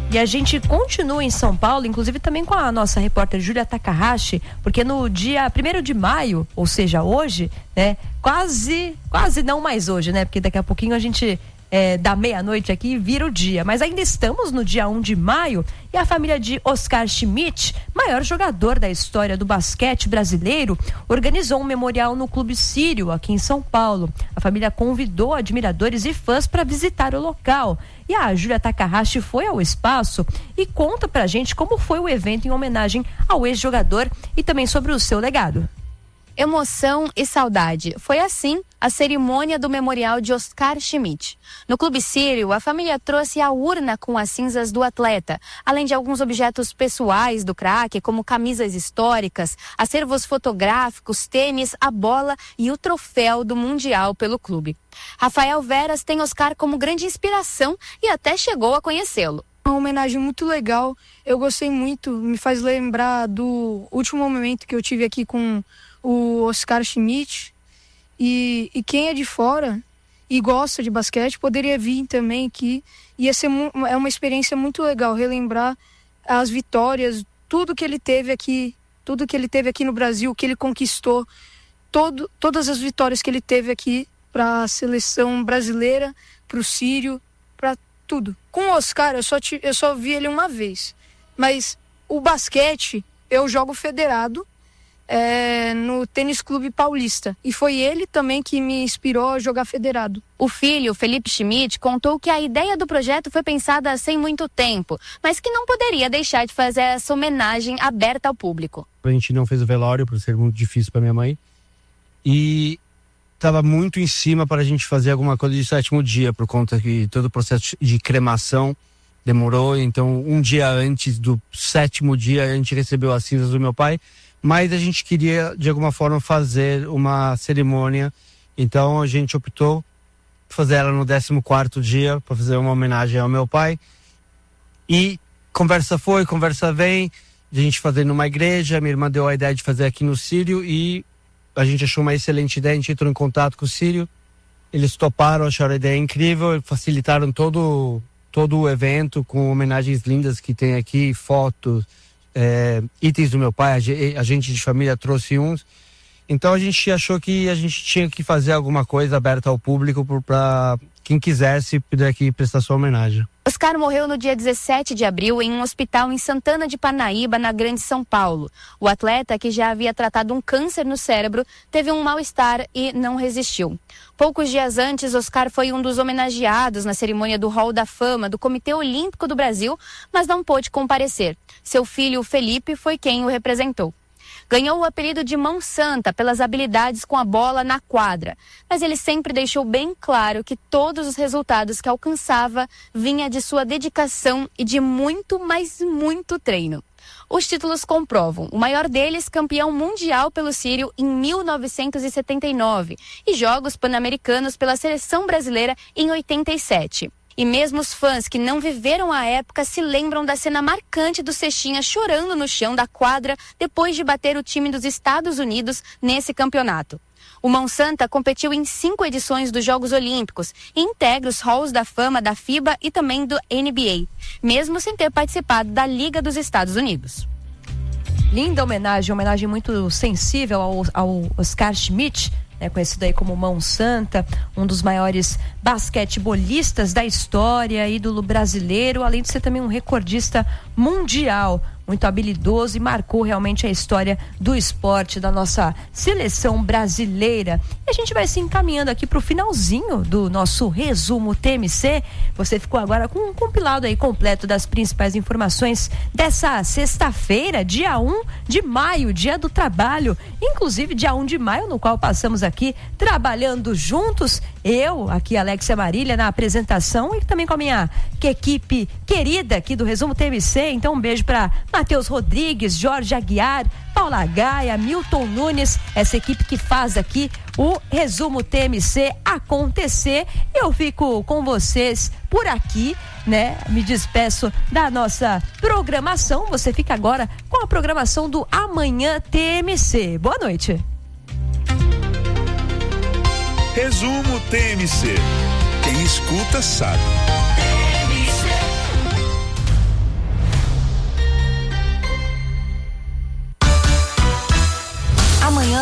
E a gente continua em São Paulo, inclusive também com a nossa repórter Júlia Takahashi, porque no dia 1º de maio, ou seja, hoje, né? Quase não mais hoje, né? Porque daqui a pouquinho a gente da meia-noite aqui vira o dia, mas ainda estamos no dia 1 de maio e a família de Oscar Schmidt, maior jogador da história do basquete brasileiro, organizou um memorial no Clube Sírio aqui em São Paulo. A família convidou admiradores e fãs para visitar o local e a Júlia Takahashi foi ao espaço e conta pra gente como foi o evento em homenagem ao ex-jogador e também sobre o seu legado. Emoção e saudade. Foi assim a cerimônia do memorial de Oscar Schmidt. No Clube Sírio, a família trouxe a urna com as cinzas do atleta, além de alguns objetos pessoais do craque, como camisas históricas, acervos fotográficos, tênis, a bola e o troféu do Mundial pelo clube. Rafael Veras tem Oscar como grande inspiração e até chegou a conhecê-lo. Uma homenagem muito legal, eu gostei muito, me faz lembrar do último momento que eu tive aqui com o Oscar Schmidt, e quem é de fora e gosta de basquete poderia vir também, que ia ser uma experiência muito legal, relembrar as vitórias, tudo que ele teve aqui no Brasil, que ele conquistou, todas as vitórias que ele teve aqui para a seleção brasileira, para o Sírio, para tudo. Com o Oscar eu só vi ele uma vez, mas o basquete eu jogo federado no Tênis Clube Paulista. E foi ele também que me inspirou a jogar federado. O filho, Felipe Schmidt, contou que a ideia do projeto foi pensada sem muito tempo, mas que não poderia deixar de fazer essa homenagem aberta ao público. A gente não fez o velório por ser muito difícil para minha mãe. E estava muito em cima para a gente fazer alguma coisa de 7º dia, por conta que todo o processo de cremação demorou. Então, um dia antes do 7º dia, a gente recebeu as cinzas do meu pai. Mas a gente queria, de alguma forma, fazer uma cerimônia. Então a gente optou por fazer ela no 14º dia, para fazer uma homenagem ao meu pai. E conversa foi, conversa vem, de a gente fazer numa igreja. Minha irmã deu a ideia de fazer aqui no Sírio e a gente achou uma excelente ideia. A gente entrou em contato com o Sírio. Eles toparam, acharam a ideia incrível, facilitaram todo o evento com homenagens lindas que tem aqui, fotos, itens do meu pai, a gente de família trouxe uns. Então a gente achou que a gente tinha que fazer alguma coisa aberta ao público para quem quisesse poder aqui prestar sua homenagem. Oscar morreu no dia 17 de abril em um hospital em Santana de Parnaíba, na Grande São Paulo. O atleta, que já havia tratado um câncer no cérebro, teve um mal-estar e não resistiu. Poucos dias antes, Oscar foi um dos homenageados na cerimônia do Hall da Fama do Comitê Olímpico do Brasil, mas não pôde comparecer. Seu filho, Felipe, foi quem o representou. Ganhou o apelido de Mão Santa pelas habilidades com a bola na quadra, mas ele sempre deixou bem claro que todos os resultados que alcançava vinha de sua dedicação e de muito, mas muito treino. Os títulos comprovam, o maior deles campeão mundial pelo Sírio em 1979 e Jogos Pan-Americanos pela seleção brasileira em 87. E mesmo os fãs que não viveram a época se lembram da cena marcante do Cestinha chorando no chão da quadra depois de bater o time dos Estados Unidos nesse campeonato. O Mão Santa competiu em 5 edições dos Jogos Olímpicos e integra os halls da fama da FIBA e também do NBA, mesmo sem ter participado da Liga dos Estados Unidos. Linda homenagem muito sensível ao Oscar Schmidt, conhecido aí como Mão Santa, um dos maiores basquetebolistas da história, ídolo brasileiro, além de ser também um recordista mundial, muito habilidoso e marcou realmente a história do esporte da nossa seleção brasileira. E a gente vai se encaminhando aqui para o finalzinho do nosso resumo TMC. Você ficou agora com um compilado aí completo das principais informações dessa sexta-feira, dia 1 de maio, dia do trabalho, inclusive dia 1 de maio, no qual passamos aqui trabalhando juntos, eu, aqui Alexia Marília na apresentação e também com a minha equipe querida aqui do Resumo TMC. Então um beijo para Matheus Rodrigues, Jorge Aguiar, Paula Gaia, Milton Nunes, essa equipe que faz aqui o Resumo TMC acontecer. Eu fico com vocês por aqui, me despeço da nossa programação. Você fica agora com a programação do Amanhã TMC. Boa noite. Resumo TMC. Quem escuta sabe.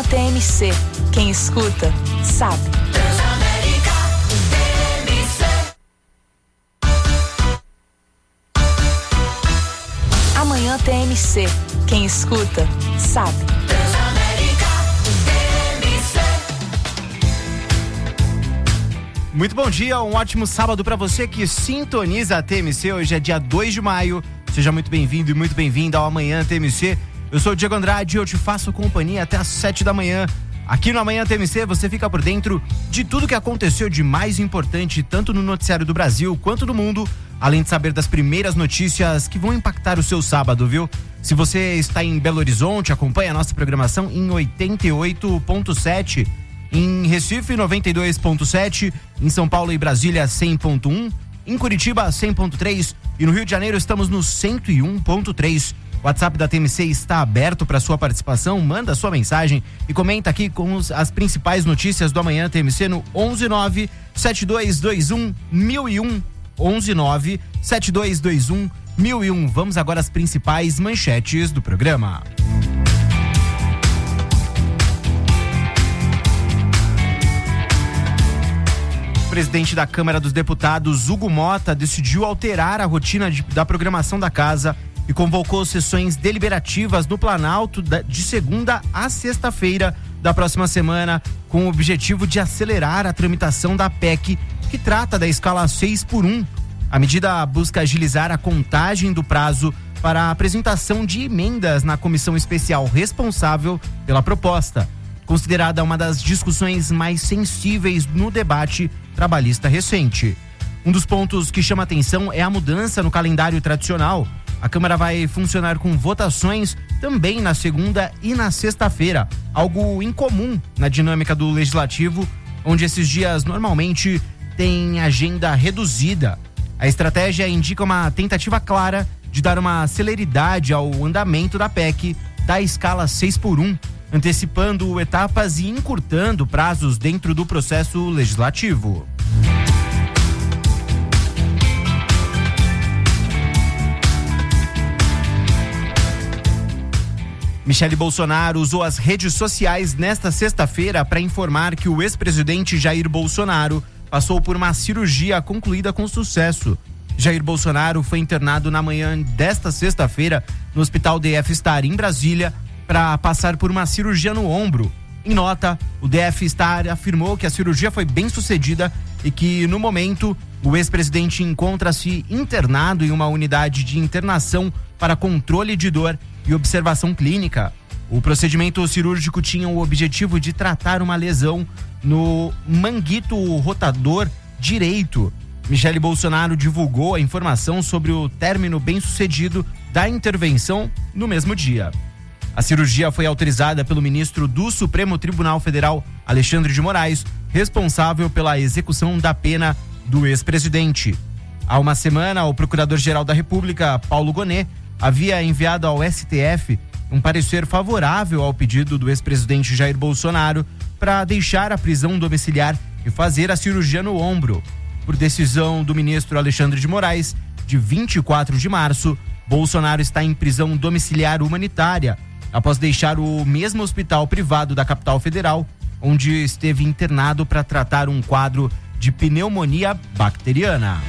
TMC. Quem escuta, sabe. Transamérica TMC. Amanhã TMC. Quem escuta, sabe. Transamérica TMC. Muito bom dia, um ótimo sábado para você que sintoniza a TMC. Hoje é dia 2 de maio. Seja muito bem-vindo e muito bem-vinda ao Amanhã TMC. Eu sou o Diego Andrade e eu te faço companhia até às 7 da manhã. Aqui no Amanhã TMC você fica por dentro de tudo que aconteceu de mais importante, tanto no noticiário do Brasil quanto do mundo, além de saber das primeiras notícias que vão impactar o seu sábado, viu? Se você está em Belo Horizonte, acompanhe a nossa programação em 88.7, em Recife 92.7, em São Paulo e Brasília 100.1, em Curitiba 100.3 e no Rio de Janeiro estamos no 101.3. O WhatsApp da TMC está aberto para sua participação. Manda sua mensagem e comenta aqui com as principais notícias do Amanhã TMC no 119-7221-1001. 119-7221-1001. Vamos agora às principais manchetes do programa. O presidente da Câmara dos Deputados, Hugo Mota, decidiu alterar a rotina da programação da casa e convocou sessões deliberativas no Planalto de segunda a sexta-feira da próxima semana, com o objetivo de acelerar a tramitação da PEC, que trata da escala 6x1. A medida busca agilizar a contagem do prazo para a apresentação de emendas na comissão especial responsável pela proposta, considerada uma das discussões mais sensíveis no debate trabalhista recente. Um dos pontos que chama atenção é a mudança no calendário tradicional. A Câmara vai funcionar com votações também na segunda e na sexta-feira, algo incomum na dinâmica do Legislativo, onde esses dias normalmente têm agenda reduzida. A estratégia indica uma tentativa clara de dar uma celeridade ao andamento da PEC da escala 6x1, antecipando etapas e encurtando prazos dentro do processo legislativo. Michele Bolsonaro usou as redes sociais nesta sexta-feira para informar que o ex-presidente Jair Bolsonaro passou por uma cirurgia concluída com sucesso. Jair Bolsonaro foi internado na manhã desta sexta-feira no Hospital DF Star em Brasília para passar por uma cirurgia no ombro. Em nota, o DF Star afirmou que a cirurgia foi bem sucedida e que, no momento, o ex-presidente encontra-se internado em uma unidade de internação para controle de dor e observação clínica. O procedimento cirúrgico tinha o objetivo de tratar uma lesão no manguito rotador direito. Michele Bolsonaro divulgou a informação sobre o término bem-sucedido da intervenção no mesmo dia. A cirurgia foi autorizada pelo ministro do Supremo Tribunal Federal, Alexandre de Moraes, responsável pela execução da pena do ex-presidente. Há uma semana, o Procurador-Geral da República, Paulo Gonet, havia enviado ao STF um parecer favorável ao pedido do ex-presidente Jair Bolsonaro para deixar a prisão domiciliar e fazer a cirurgia no ombro. Por decisão do ministro Alexandre de Moraes, de 24 de março, Bolsonaro está em prisão domiciliar humanitária, após deixar o mesmo hospital privado da capital federal, onde esteve internado para tratar um quadro de pneumonia bacteriana.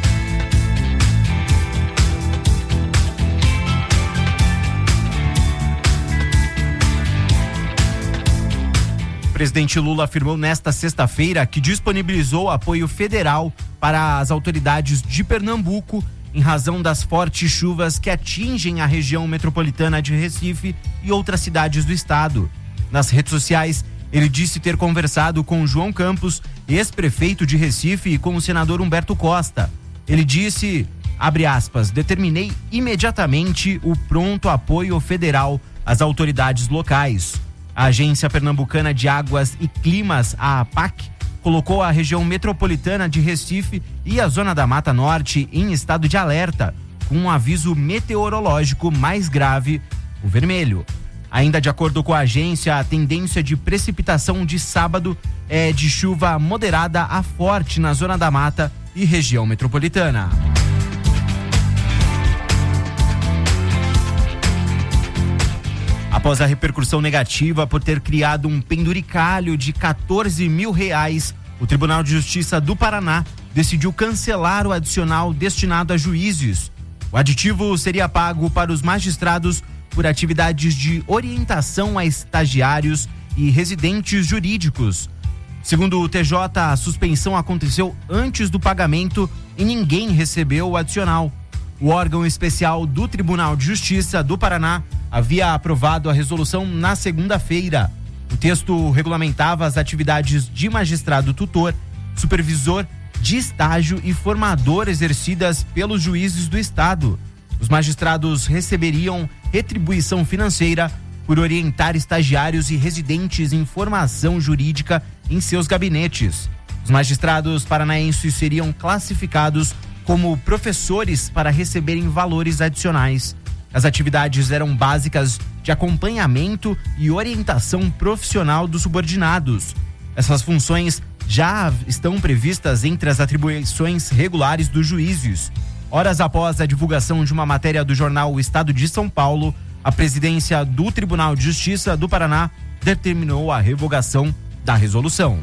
O presidente Lula afirmou nesta sexta-feira que disponibilizou apoio federal para as autoridades de Pernambuco em razão das fortes chuvas que atingem a região metropolitana de Recife e outras cidades do estado. Nas redes sociais, ele disse ter conversado com João Campos, ex-prefeito de Recife, e com o senador Humberto Costa. Ele disse, abre aspas, determinei imediatamente o pronto apoio federal às autoridades locais. A Agência Pernambucana de Águas e Climas, a APAC, colocou a região metropolitana de Recife e a Zona da Mata Norte em estado de alerta, com um aviso meteorológico mais grave, o vermelho. Ainda de acordo com a agência, a tendência de precipitação de sábado é de chuva moderada a forte na Zona da Mata e região metropolitana. Após a repercussão negativa por ter criado um penduricalho de R$14 mil, o Tribunal de Justiça do Paraná decidiu cancelar o adicional destinado a juízes. O aditivo seria pago para os magistrados por atividades de orientação a estagiários e residentes jurídicos. Segundo o TJ, a suspensão aconteceu antes do pagamento e ninguém recebeu o adicional. O órgão especial do Tribunal de Justiça do Paraná havia aprovado a resolução na segunda-feira. O texto regulamentava as atividades de magistrado tutor, supervisor de estágio e formador exercidas pelos juízes do Estado. Os magistrados receberiam retribuição financeira por orientar estagiários e residentes em formação jurídica em seus gabinetes. Os magistrados paranaenses seriam classificados como professores para receberem valores adicionais. As atividades eram básicas de acompanhamento e orientação profissional dos subordinados. Essas funções já estão previstas entre as atribuições regulares dos juízes. Horas após a divulgação de uma matéria do jornal O Estado de São Paulo, a presidência do Tribunal de Justiça do Paraná determinou a revogação da resolução.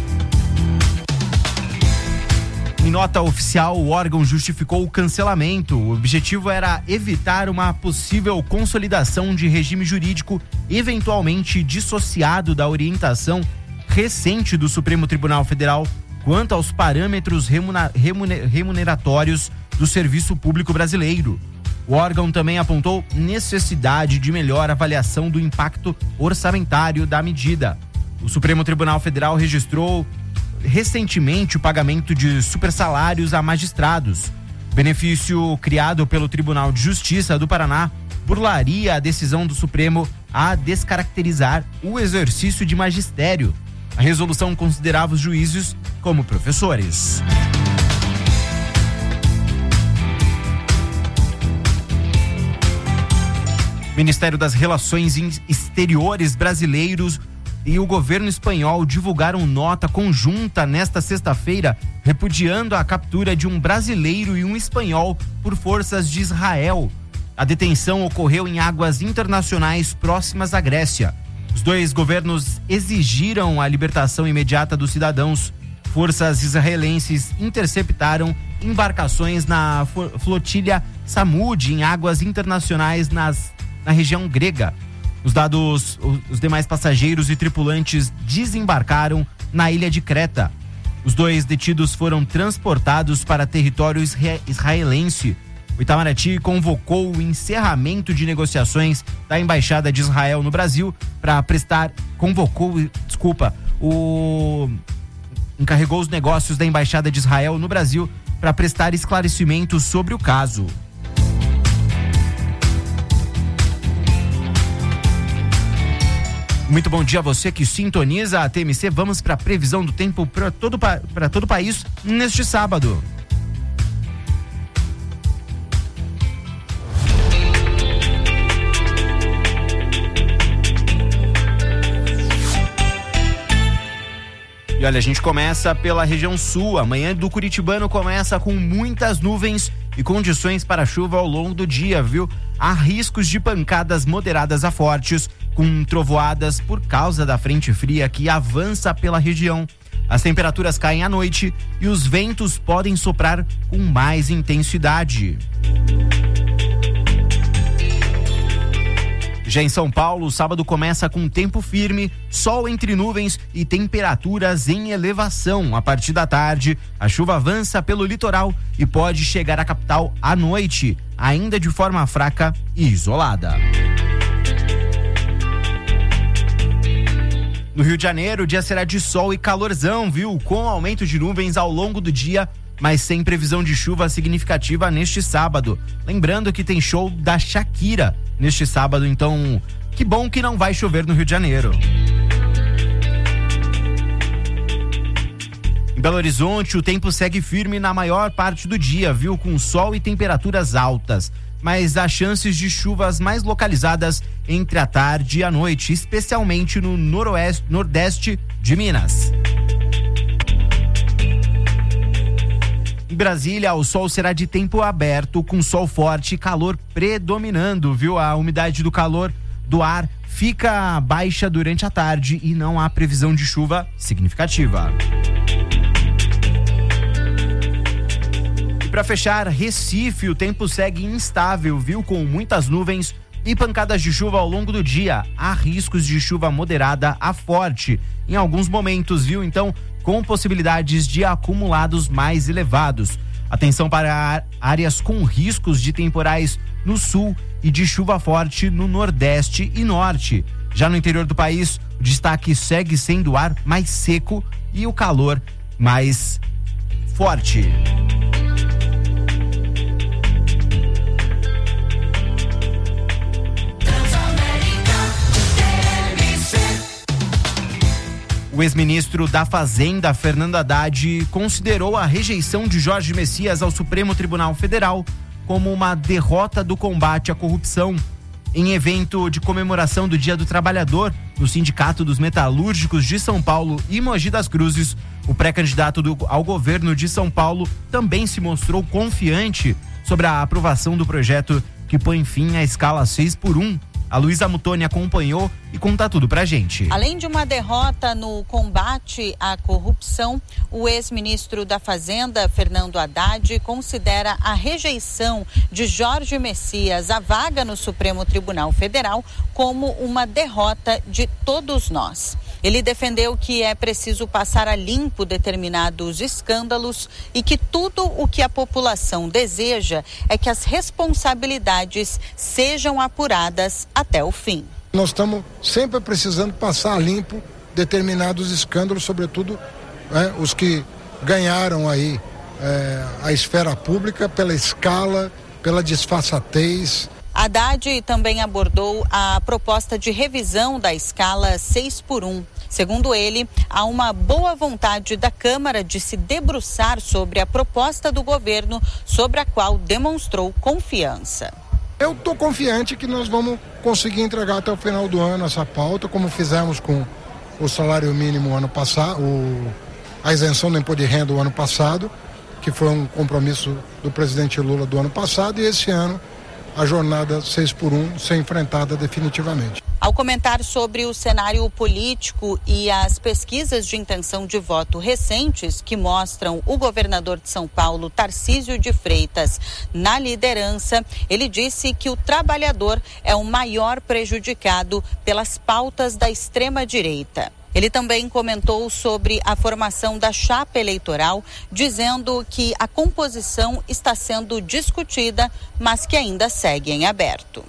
Em nota oficial, o órgão justificou o cancelamento. O objetivo era evitar uma possível consolidação de regime jurídico eventualmente dissociado da orientação recente do Supremo Tribunal Federal quanto aos parâmetros remuneratórios do serviço público brasileiro. O órgão também apontou necessidade de melhor avaliação do impacto orçamentário da medida. O Supremo Tribunal Federal registrou recentemente o pagamento de supersalários a magistrados. O benefício criado pelo Tribunal de Justiça do Paraná burlaria a decisão do Supremo a descaracterizar o exercício de magistério. A resolução considerava os juízes como professores. O Ministério das Relações Exteriores brasileiros e o governo espanhol divulgaram nota conjunta nesta sexta-feira, repudiando a captura de um brasileiro e um espanhol por forças de Israel. A detenção ocorreu em águas internacionais próximas à Grécia. Os dois governos exigiram a libertação imediata dos cidadãos. Forças israelenses interceptaram embarcações na flotilha Samud em águas internacionais na região grega. Os demais passageiros e tripulantes desembarcaram na ilha de Creta. Os dois detidos foram transportados para território israelense. O Itamaraty convocou o encerramento de negociações da Embaixada de Israel no Brasil para encarregou os negócios da Embaixada de Israel no Brasil para prestar esclarecimentos sobre o caso. Muito bom dia a você que sintoniza a TMC. Vamos para a previsão do tempo para todo o país neste sábado. E olha, a gente começa pela região sul. Amanhã do Curitibano começa com muitas nuvens e condições para chuva ao longo do dia, viu? Há riscos de pancadas moderadas a fortes, com trovoadas por causa da frente fria que avança pela região. As temperaturas caem à noite e os ventos podem soprar com mais intensidade. Já em São Paulo, o sábado começa com tempo firme, sol entre nuvens e temperaturas em elevação. A partir da tarde, a chuva avança pelo litoral e pode chegar à capital à noite, ainda de forma fraca e isolada. No Rio de Janeiro, o dia será de sol e calorzão, viu? Com aumento de nuvens ao longo do dia, mas sem previsão de chuva significativa neste sábado. Lembrando que tem show da Shakira neste sábado, então que bom que não vai chover no Rio de Janeiro. Em Belo Horizonte, o tempo segue firme na maior parte do dia, viu? Com sol e temperaturas altas, mas há chances de chuvas mais localizadas entre a tarde e a noite, especialmente no nordeste de Minas. Em Brasília, o sol será de tempo aberto, com sol forte e calor predominando, viu? A umidade do do ar fica baixa durante a tarde e não há previsão de chuva significativa. E para fechar, Recife, o tempo segue instável, viu? Com muitas nuvens e pancadas de chuva ao longo do dia. Há riscos de chuva moderada a forte em alguns momentos, viu? Então, com possibilidades de acumulados mais elevados. Atenção para áreas com riscos de temporais no sul e de chuva forte no nordeste e norte. Já no interior do país, o destaque segue sendo o ar mais seco e o calor mais forte. O ex-ministro da Fazenda, Fernando Haddad, considerou a rejeição de Jorge Messias ao Supremo Tribunal Federal como uma derrota do combate à corrupção. Em evento de comemoração do Dia do Trabalhador, no Sindicato dos Metalúrgicos de São Paulo e Mogi das Cruzes, o pré-candidato ao governo de São Paulo também se mostrou confiante sobre a aprovação do projeto que põe fim à escala 6x1. A Luísa Mutoni acompanhou e conta tudo pra gente. Além de uma derrota no combate à corrupção, o ex-ministro da Fazenda, Fernando Haddad, considera a rejeição de Jorge Messias à vaga no Supremo Tribunal Federal como uma derrota de todos nós. Ele defendeu que é preciso passar a limpo determinados escândalos e que tudo o que a população deseja é que as responsabilidades sejam apuradas até o fim. Nós estamos sempre precisando passar a limpo determinados escândalos, sobretudo os que ganharam aí a esfera pública pela escala, pela disfarçatez. Haddad também abordou a proposta de revisão da escala 6x1. Segundo ele, há uma boa vontade da Câmara de se debruçar sobre a proposta do governo, sobre a qual demonstrou confiança. Eu estou confiante que nós vamos conseguir entregar até o final do ano essa pauta, como fizemos com o salário mínimo ano passado, a isenção do imposto de renda do ano passado, que foi um compromisso do presidente Lula do ano passado, e esse ano a jornada 6x1 ser enfrentada definitivamente. Ao comentar sobre o cenário político e as pesquisas de intenção de voto recentes que mostram o governador de São Paulo, Tarcísio de Freitas, na liderança, ele disse que o trabalhador é o maior prejudicado pelas pautas da extrema-direita. Ele também comentou sobre a formação da chapa eleitoral, dizendo que a composição está sendo discutida, mas que ainda segue em aberto.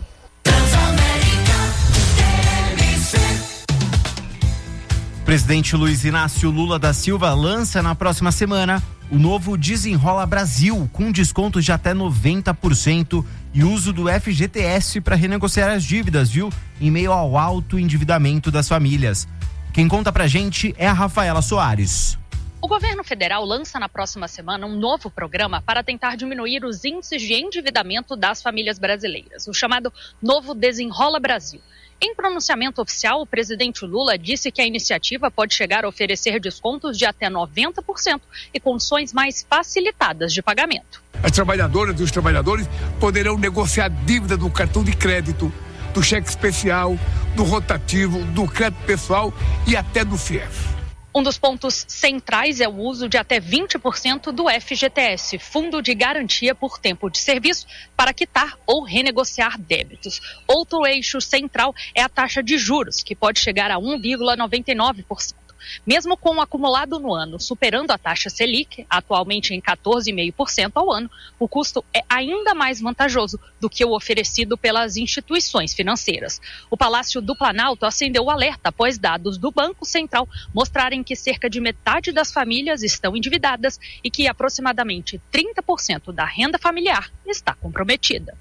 O presidente Luiz Inácio Lula da Silva lança na próxima semana o novo Desenrola Brasil, com descontos de até 90% e uso do FGTS para renegociar as dívidas, viu? Em meio ao alto endividamento das famílias. Quem conta pra gente é a Rafaela Soares. O governo federal lança na próxima semana um novo programa para tentar diminuir os índices de endividamento das famílias brasileiras, o chamado Novo Desenrola Brasil. Em pronunciamento oficial, o presidente Lula disse que a iniciativa pode chegar a oferecer descontos de até 90% e condições mais facilitadas de pagamento. As trabalhadoras e os trabalhadores poderão negociar dívida do cartão de crédito, do cheque especial, do rotativo, do crédito pessoal e até do FIES. Um dos pontos centrais é o uso de até 20% do FGTS, Fundo de Garantia por Tempo de Serviço, para quitar ou renegociar débitos. Outro eixo central é a taxa de juros, que pode chegar a 1,99%. Mesmo com o acumulado no ano superando a taxa Selic, atualmente em 14,5% ao ano, o custo é ainda mais vantajoso do que o oferecido pelas instituições financeiras. O Palácio do Planalto acendeu o alerta após dados do Banco Central mostrarem que cerca de metade das famílias estão endividadas e que aproximadamente 30% da renda familiar está comprometida.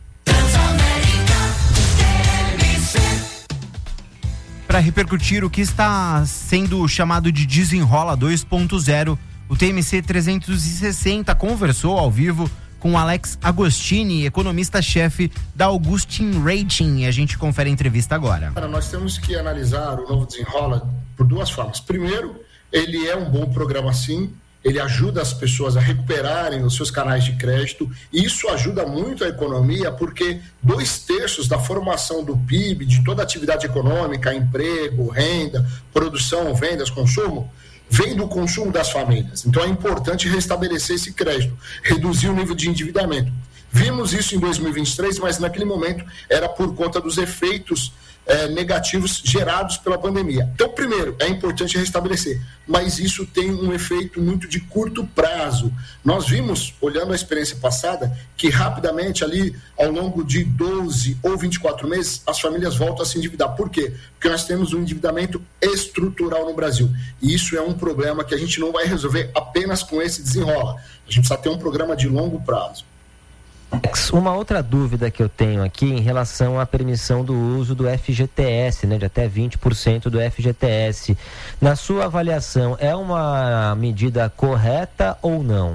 Para repercutir o que está sendo chamado de Desenrola 2.0, o TMC 360 conversou ao vivo com Alex Agostini, economista-chefe da Augustin Rating, e a gente confere a entrevista agora. Nós temos que analisar o novo Desenrola por duas formas. Primeiro, ele é um bom programa sim, ele ajuda as pessoas a recuperarem os seus canais de crédito, e isso ajuda muito a economia, porque 2/3 da formação do PIB, de toda a atividade econômica, emprego, renda, produção, vendas, consumo, vem do consumo das famílias. Então é importante restabelecer esse crédito, reduzir o nível de endividamento. Vimos isso em 2023, mas naquele momento era por conta dos efeitos negativos gerados pela pandemia. Então, primeiro, é importante restabelecer, mas isso tem um efeito muito de curto prazo. Nós vimos, olhando a experiência passada, que rapidamente ali, ao longo de 12 ou 24 meses, as famílias voltam a se endividar. Por quê? Porque nós temos um endividamento estrutural no Brasil. E isso é um problema que a gente não vai resolver apenas com esse desenrola. A gente precisa ter um programa de longo prazo. Uma outra dúvida que eu tenho aqui em relação à permissão do uso do FGTS, né, de até 20% do FGTS. Na sua avaliação, é uma medida correta ou não?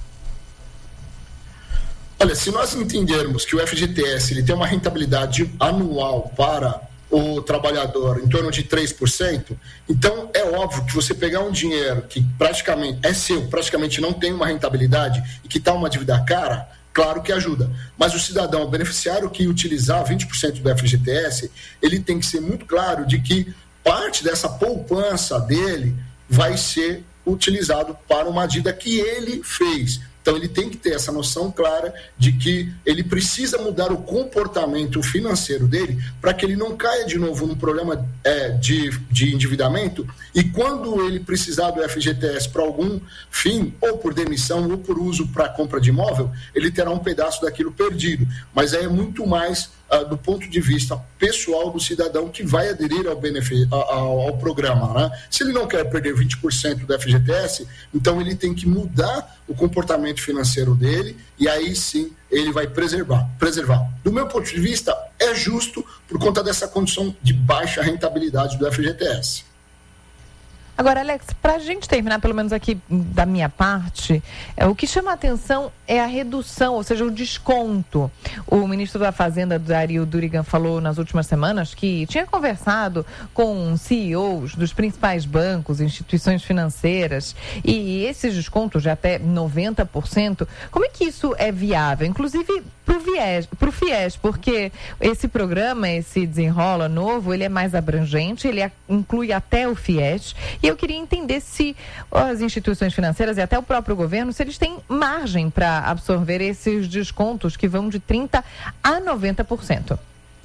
Olha, se nós entendermos que o FGTS ele tem uma rentabilidade anual para o trabalhador em torno de 3%, então é óbvio que você pegar um dinheiro que praticamente é seu, praticamente não tem uma rentabilidade e que está uma dívida cara, claro que ajuda, mas o cidadão, o beneficiário que utilizar 20% do FGTS, ele tem que ser muito claro de que parte dessa poupança dele vai ser utilizado para uma dívida que ele fez. Então ele tem que ter essa noção clara de que ele precisa mudar o comportamento financeiro dele para que ele não caia de novo num problema de endividamento, e quando ele precisar do FGTS para algum fim, ou por demissão ou por uso para compra de imóvel, ele terá um pedaço daquilo perdido. Mas é muito mais do ponto de vista pessoal do cidadão que vai aderir ao programa, né? Se ele não quer perder 20% do FGTS, então ele tem que mudar o comportamento financeiro dele, e aí sim ele vai preservar. Do meu ponto de vista, é justo por conta dessa condição de baixa rentabilidade do FGTS. Agora, Alex, para a gente terminar, pelo menos aqui da minha parte, o que chama a atenção é a redução, ou seja, o desconto. O ministro da Fazenda, Dario Durigan, falou nas últimas semanas que tinha conversado com CEOs dos principais bancos, instituições financeiras, e esses descontos de até 90%, como é que isso é viável? Inclusive para o FIES, porque esse programa, esse Desenrola novo, ele é mais abrangente, ele inclui até o FIES, e eu queria entender se as instituições financeiras e até o próprio governo, se eles têm margem para absorver esses descontos que vão de 30% a 90%.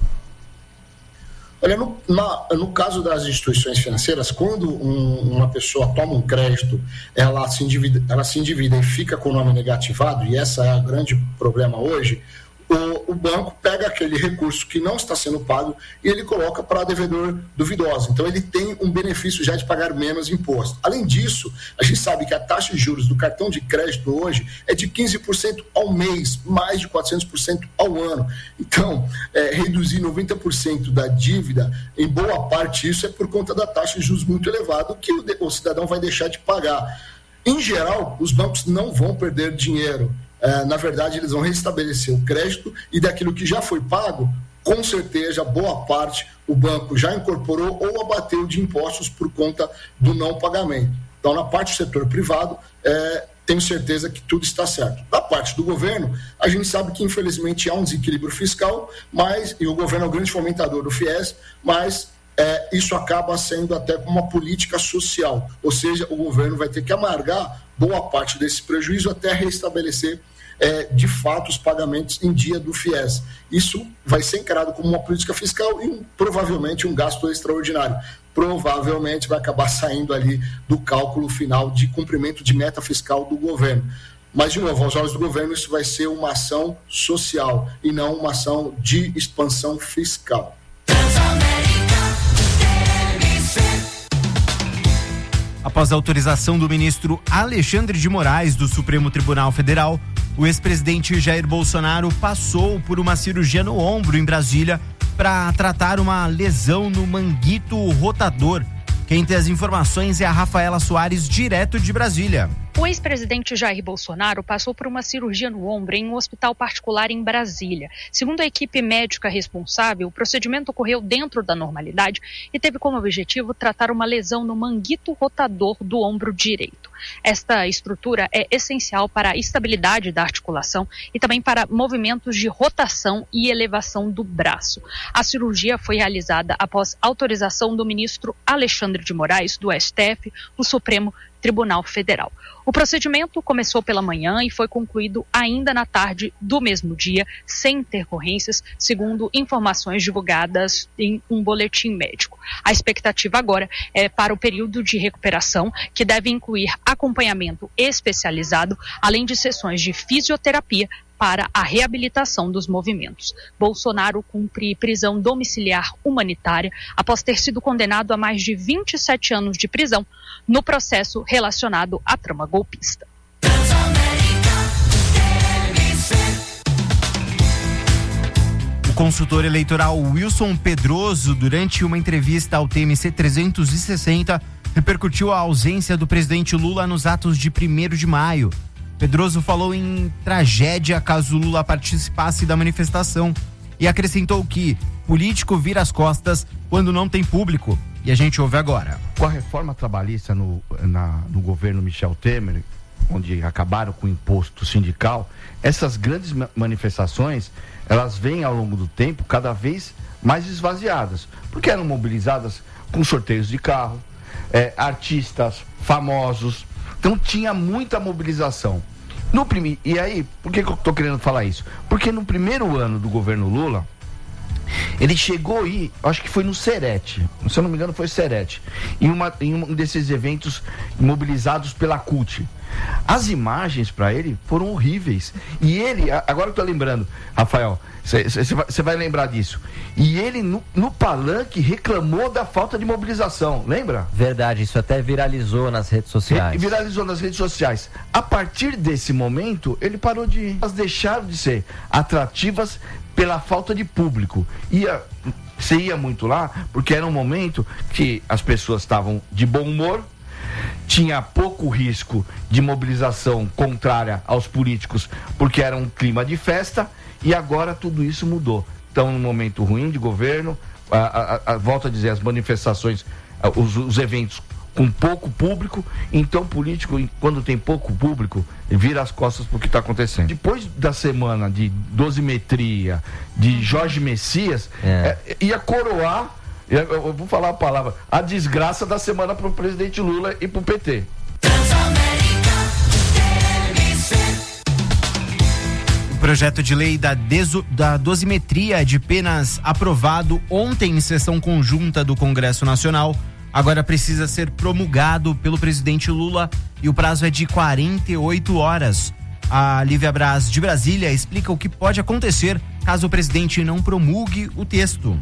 Olha, no caso das instituições financeiras, quando uma pessoa toma um crédito, ela se endivida e fica com o nome negativado, e esse é o grande problema hoje, o banco pega aquele recurso que não está sendo pago e ele coloca para devedor duvidoso. Então ele tem um benefício já de pagar menos imposto. Além disso, a gente sabe que a taxa de juros do cartão de crédito hoje é de 15% ao mês, mais de 400% ao ano. Então, reduzir 90% da dívida, em boa parte isso é por conta da taxa de juros muito elevada que o cidadão vai deixar de pagar. Em geral, os bancos não vão perder dinheiro. Na verdade, eles vão restabelecer o crédito, e daquilo que já foi pago, com certeza, boa parte o banco já incorporou ou abateu de impostos por conta do não pagamento. Então, na parte do setor privado, tenho certeza que tudo está certo. Da parte do governo, a gente sabe que, infelizmente, há um desequilíbrio fiscal, e o governo é o grande fomentador do FIES, mas isso acaba sendo até como uma política social, ou seja, o governo vai ter que amargar boa parte desse prejuízo até restabelecer de fato os pagamentos em dia do FIES. Isso vai ser encarado como uma política fiscal e provavelmente um gasto extraordinário. Provavelmente vai acabar saindo ali do cálculo final de cumprimento de meta fiscal do governo. Mas, de novo, aos olhos do governo, isso vai ser uma ação social e não uma ação de expansão fiscal. Após a autorização do ministro Alexandre de Moraes do Supremo Tribunal Federal, o ex-presidente Jair Bolsonaro passou por uma cirurgia no ombro em Brasília para tratar uma lesão no manguito rotador. Quem tem as informações é a Rafaela Soares, direto de Brasília. O ex-presidente Jair Bolsonaro passou por uma cirurgia no ombro em um hospital particular em Brasília. Segundo a equipe médica responsável, o procedimento ocorreu dentro da normalidade e teve como objetivo tratar uma lesão no manguito rotador do ombro direito. Esta estrutura é essencial para a estabilidade da articulação e também para movimentos de rotação e elevação do braço. A cirurgia foi realizada após autorização do ministro Alexandre de Moraes, do STF, o Supremo Tribunal Federal. O procedimento começou pela manhã e foi concluído ainda na tarde do mesmo dia, sem intercorrências, segundo informações divulgadas em um boletim médico. A expectativa agora é para o período de recuperação, que deve incluir acompanhamento especializado, além de sessões de fisioterapia para a reabilitação dos movimentos. Bolsonaro cumpre prisão domiciliar humanitária após ter sido condenado a mais de 27 anos de prisão no processo relacionado à trama golpista. O consultor eleitoral Wilson Pedroso, durante uma entrevista ao TMC 360, repercutiu a ausência do presidente Lula nos atos de 1º de maio. Pedroso falou em tragédia caso Lula participasse da manifestação e acrescentou que político vira as costas quando não tem público. E a gente ouve agora. Com a reforma trabalhista no governo Michel Temer, onde acabaram com o imposto sindical, essas grandes manifestações, elas vêm ao longo do tempo cada vez mais esvaziadas, porque eram mobilizadas com sorteios de carro, artistas famosos. Então tinha muita mobilização. E aí, por que eu estou querendo falar isso? Porque no primeiro ano do governo Lula, ele chegou aí, acho que foi no Serete, se eu não me engano foi Serete, em um desses eventos mobilizados pela CUT. As imagens para ele foram horríveis. E ele, agora eu tô lembrando, Rafael, você vai lembrar disso. E ele, no palanque, reclamou da falta de mobilização, lembra? Verdade, isso até viralizou nas redes sociais. Viralizou nas redes sociais. A partir desse momento, ele parou de ir. Elas deixaram de ser atrativas pela falta de público. Você ia muito lá, porque era um momento que as pessoas estavam de bom humor, tinha pouco risco de mobilização contrária aos políticos, porque era um clima de festa, e agora tudo isso mudou. Então, num momento ruim de governo, volto a dizer, as manifestações, os eventos com pouco público, então político, quando tem pouco público, vira as costas pro que está acontecendo. Depois da semana de dosimetria, de Jorge Messias, ia coroar, eu vou falar a palavra, a desgraça da semana pro presidente Lula e pro PT. O projeto de lei da dosimetria de penas aprovado ontem em sessão conjunta do Congresso Nacional agora precisa ser promulgado pelo presidente Lula e o prazo é de 48 horas. A Lívia Braz, de Brasília, explica o que pode acontecer caso o presidente não promulgue o texto.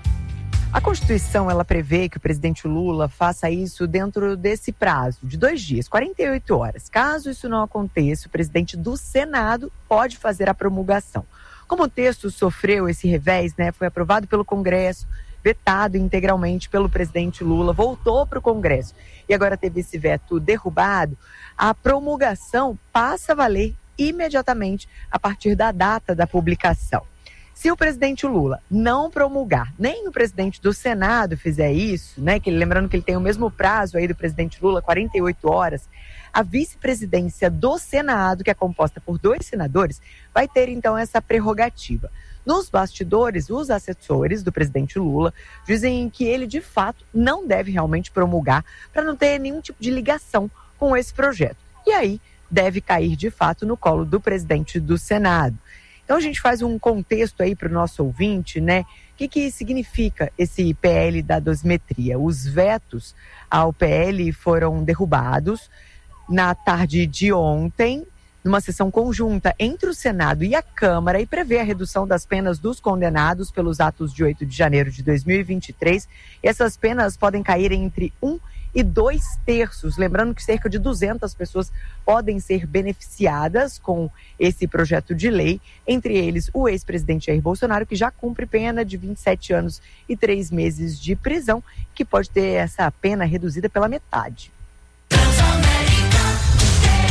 A Constituição, ela prevê que o presidente Lula faça isso dentro desse prazo de 2 dias, 48 horas. Caso isso não aconteça, o presidente do Senado pode fazer a promulgação. Como o texto sofreu esse revés, foi aprovado pelo Congresso, vetado integralmente pelo presidente Lula, voltou para o Congresso e agora teve esse veto derrubado, a promulgação passa a valer imediatamente a partir da data da publicação. Se o presidente Lula não promulgar, nem o presidente do Senado fizer isso, lembrando que ele tem o mesmo prazo aí do presidente Lula, 48 horas, a vice-presidência do Senado, que é composta por 2 senadores, vai ter então essa prerrogativa. Nos bastidores, os assessores do presidente Lula dizem que ele, de fato, não deve realmente promulgar para não ter nenhum tipo de ligação com esse projeto. E aí, deve cair, de fato, no colo do presidente do Senado. Então, a gente faz um contexto aí para o nosso ouvinte, O que significa esse PL da dosimetria? Os vetos ao PL foram derrubados na tarde de ontem, numa sessão conjunta entre o Senado e a Câmara, e prevê a redução das penas dos condenados pelos atos de 8 de janeiro de 2023. E essas penas podem cair entre 1 e 2 terços. Lembrando que cerca de 200 pessoas podem ser beneficiadas com esse projeto de lei, entre eles o ex-presidente Jair Bolsonaro, que já cumpre pena de 27 anos e 3 meses de prisão, que pode ter essa pena reduzida pela metade.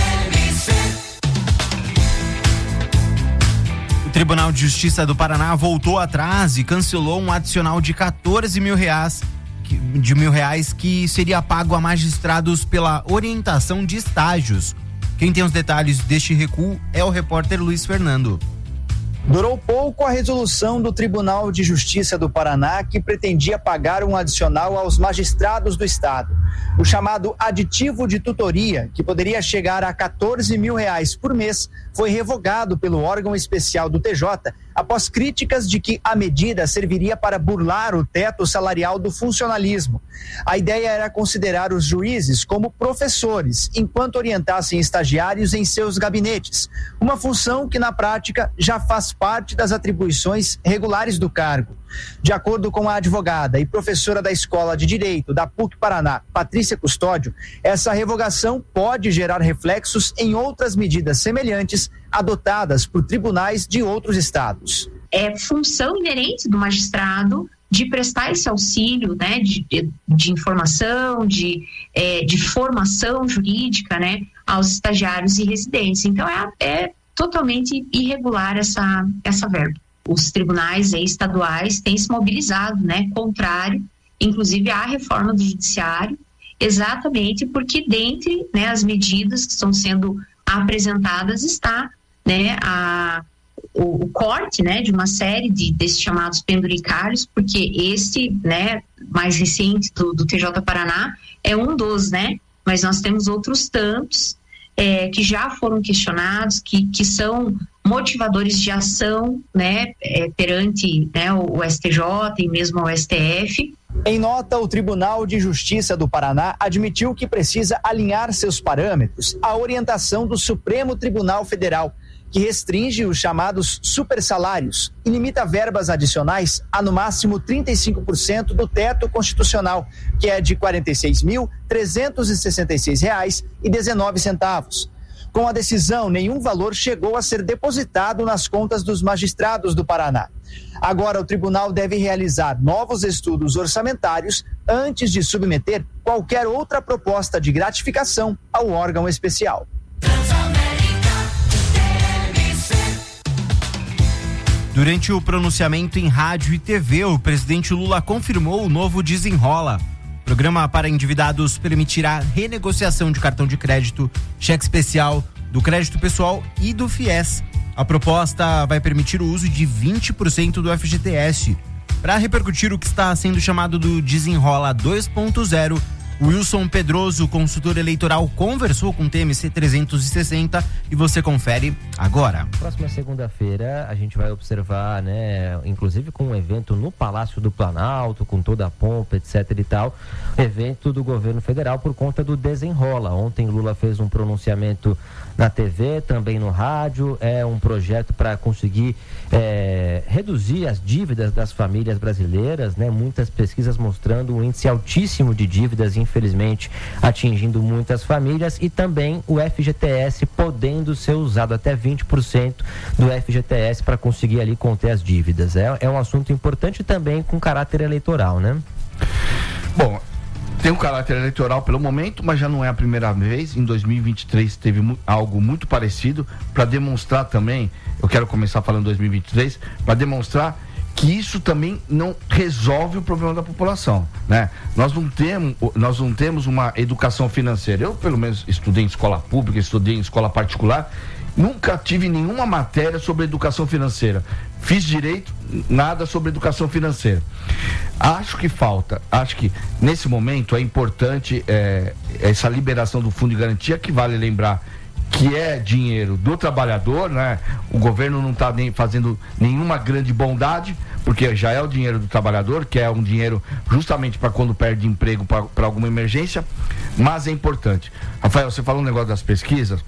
Tribunal de Justiça do Paraná voltou atrás e cancelou um adicional de R$14 mil que seria pago a magistrados pela orientação de estágios. Quem tem os detalhes deste recuo é o repórter Luiz Fernando. Durou pouco a resolução do Tribunal de Justiça do Paraná, que pretendia pagar um adicional aos magistrados do estado. O chamado aditivo de tutoria, que poderia chegar a R$14 mil por mês, foi revogado pelo órgão especial do TJ após críticas de que a medida serviria para burlar o teto salarial do funcionalismo. A ideia era considerar os juízes como professores, enquanto orientassem estagiários em seus gabinetes, uma função que na prática já faz parte das atribuições regulares do cargo. De acordo com a advogada e professora da Escola de Direito da PUC Paraná, Patrícia Custódio, essa revogação pode gerar reflexos em outras medidas semelhantes adotadas por tribunais de outros estados. É função inerente do magistrado de prestar esse auxílio, né, de informação, de formação jurídica, né, aos estagiários e residentes. Então é totalmente irregular essa verba. Os tribunais estaduais têm se mobilizado, né, contrário, inclusive à reforma do judiciário, exatamente porque dentre, né, as medidas que estão sendo apresentadas está, né, o corte, né, de uma série desses chamados penduricários, porque esse, né, mais recente do TJ Paraná é um dos, né, mas nós temos outros tantos que já foram questionados, que são motivadores de ação, né, perante, né, o STJ e mesmo o STF. Em nota, o Tribunal de Justiça do Paraná admitiu que precisa alinhar seus parâmetros à orientação do Supremo Tribunal Federal, que restringe os chamados supersalários e limita verbas adicionais a no máximo 35% do teto constitucional, que é de R$ 46.366,19. Com a decisão, nenhum valor chegou a ser depositado nas contas dos magistrados do Paraná. Agora, o tribunal deve realizar novos estudos orçamentários antes de submeter qualquer outra proposta de gratificação ao órgão especial. Durante o pronunciamento em rádio e TV, o presidente Lula confirmou o novo Desenrola. O programa para endividados permitirá renegociação de cartão de crédito, cheque especial, do crédito pessoal e do FIES. A proposta vai permitir o uso de 20% do FGTS. Para repercutir o que está sendo chamado do Desenrola 2.0, Wilson Pedroso, consultor eleitoral, conversou com o TMC 360 e você confere agora. Próxima segunda-feira a gente vai observar, né, inclusive com um evento no Palácio do Planalto, com toda a pompa, etc e tal, evento do governo federal por conta do Desenrola. Ontem Lula fez um pronunciamento na TV, também no rádio, é um projeto para conseguir reduzir as dívidas das famílias brasileiras, né? Muitas pesquisas mostrando um índice altíssimo de dívidas, infelizmente, atingindo muitas famílias, e também o FGTS podendo ser usado até 20% do FGTS para conseguir ali conter as dívidas. É um assunto importante também com caráter eleitoral, né? Bom, tem um caráter eleitoral pelo momento, mas já não é a primeira vez. Em 2023 teve algo muito parecido para demonstrar também, eu quero começar falando 2023, para demonstrar que isso também não resolve o problema da população, né? Nós não temos uma educação financeira. Eu, pelo menos, estudei em escola pública, estudei em escola particular, nunca tive nenhuma matéria sobre educação financeira. Fiz direito, nada sobre educação financeira. Acho que nesse momento é importante essa liberação do fundo de garantia, que vale lembrar que é dinheiro do trabalhador, né? O governo não está nem fazendo nenhuma grande bondade, porque já é o dinheiro do trabalhador, que é um dinheiro justamente para quando perde emprego, para alguma emergência, mas é importante. Rafael, você falou um negócio das pesquisas.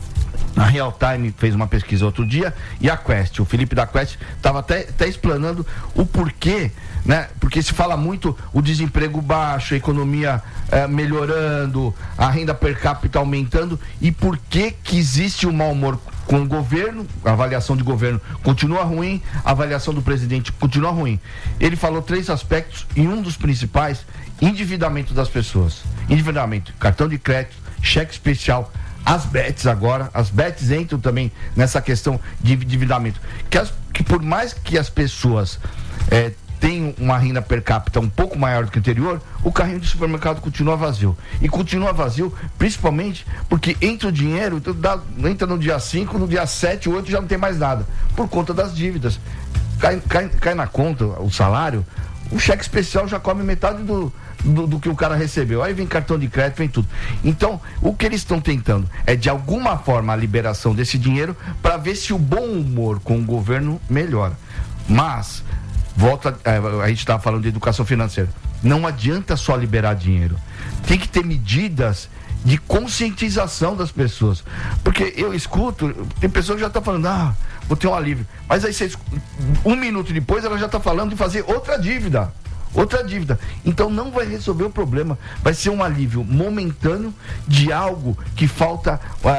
A Real Time fez uma pesquisa outro dia, e a Quest, o Felipe da Quest estava até explanando o porquê, né? Porque se fala muito o desemprego baixo, a economia melhorando, a renda per capita aumentando, e por que existe um mau humor com o governo. A avaliação de governo continua ruim, a avaliação do presidente continua ruim. Ele falou 3 aspectos, e um dos principais: endividamento das pessoas. Endividamento, cartão de crédito, cheque especial, As bets agora, as bets entram também nessa questão de endividamento. Que por mais que as pessoas tenham uma renda per capita um pouco maior do que o anterior, o carrinho de supermercado continua vazio. E continua vazio principalmente porque entra o dinheiro, entra no dia 5, no dia 7, 8 já não tem mais nada. Por conta das dívidas. Cai na conta o salário, o cheque especial já come metade do que o cara recebeu. Aí vem cartão de crédito, vem tudo. Então, o que eles estão tentando é, de alguma forma, a liberação desse dinheiro para ver se o bom humor com o governo melhora. Mas, a gente estava falando de educação financeira. Não adianta só liberar dinheiro. Tem que ter medidas de conscientização das pessoas. Porque eu escuto, tem pessoas que já estão falando, vou ter um alívio. Mas aí, um minuto depois, ela já está falando de fazer outra dívida. Então não vai resolver o problema, vai ser um alívio momentâneo de algo que falta,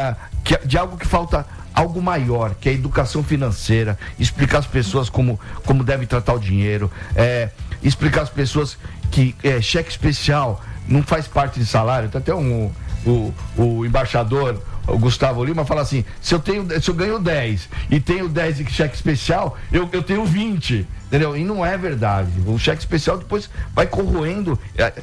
algo maior, que é a educação financeira, explicar às pessoas como devem tratar o dinheiro, explicar às pessoas que cheque especial não faz parte de salário. Tem até o embaixador, o Gustavo Lima, fala assim: se eu ganho 10 e tenho 10 de cheque especial, eu tenho 20. Entendeu? E não é verdade. O cheque especial depois vai corroendo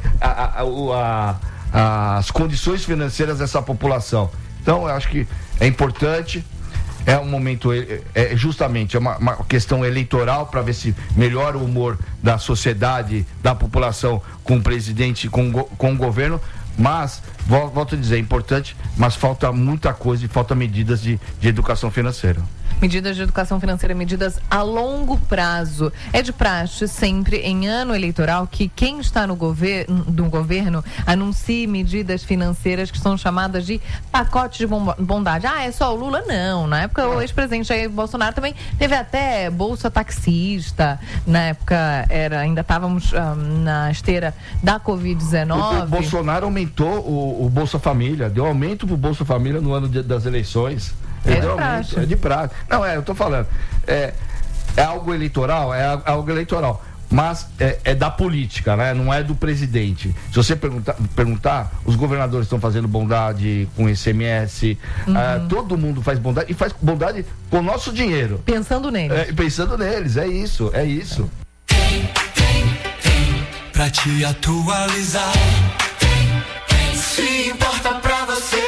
as condições financeiras dessa população. Então, eu acho que é importante, é um momento, justamente, é uma questão eleitoral para ver se melhora o humor da sociedade, da população com o presidente, com o governo. Mas, volto a dizer, é importante, mas falta muita coisa e falta medidas de educação financeira. Medidas de educação financeira, medidas a longo prazo. É de praxe sempre em ano eleitoral que quem está no governo anuncie medidas financeiras que são chamadas de pacotes de bondade. É só o Lula? Não. Na época o ex-presidente Jair Bolsonaro também teve até bolsa taxista. Na época ainda estávamos na esteira da Covid-19. O Bolsonaro aumentou o Bolsa Família, deu aumento pro Bolsa Família no ano das eleições. É de praxe. Não, eu tô falando. É algo eleitoral? É algo eleitoral. Mas é da política, né? Não é do presidente. Se você perguntar, os governadores estão fazendo bondade com ICMS, todo mundo faz bondade e faz bondade com o nosso dinheiro. Pensando neles. Pensando neles, é isso. Pra te atualizar, se importa pra você.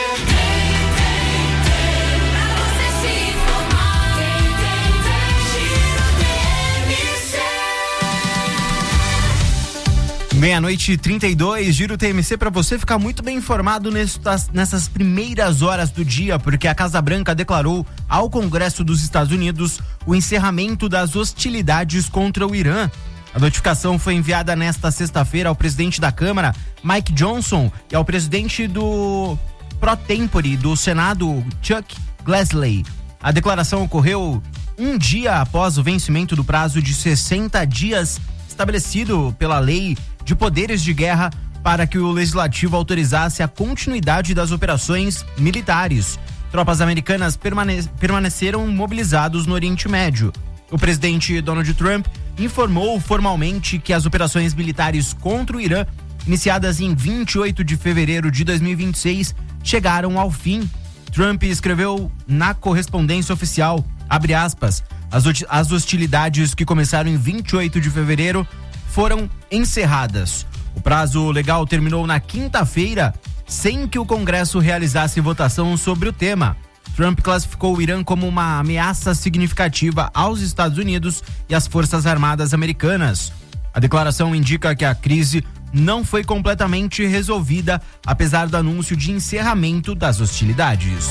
Meia-noite 32, Giro TMC, para você ficar muito bem informado nessas primeiras horas do dia, porque a Casa Branca declarou ao Congresso dos Estados Unidos o encerramento das hostilidades contra o Irã. A notificação foi enviada nesta sexta-feira ao presidente da Câmara, Mike Johnson, e ao presidente do pro tempore do Senado, Chuck Grassley. A declaração ocorreu um dia após o vencimento do prazo de 60 dias estabelecido pela Lei de Poderes de Guerra para que o Legislativo autorizasse a continuidade das operações militares. Tropas americanas permaneceram mobilizados no Oriente Médio. O presidente Donald Trump informou formalmente que as operações militares contra o Irã, iniciadas em 28 de fevereiro de 2026, chegaram ao fim. Trump escreveu na correspondência oficial, abre aspas, as hostilidades que começaram em 28 de fevereiro foram encerradas. O prazo legal terminou na quinta-feira, sem que o Congresso realizasse votação sobre o tema. Trump classificou o Irã como uma ameaça significativa aos Estados Unidos e às Forças Armadas americanas. A declaração indica que a crise não foi completamente resolvida, apesar do anúncio de encerramento das hostilidades.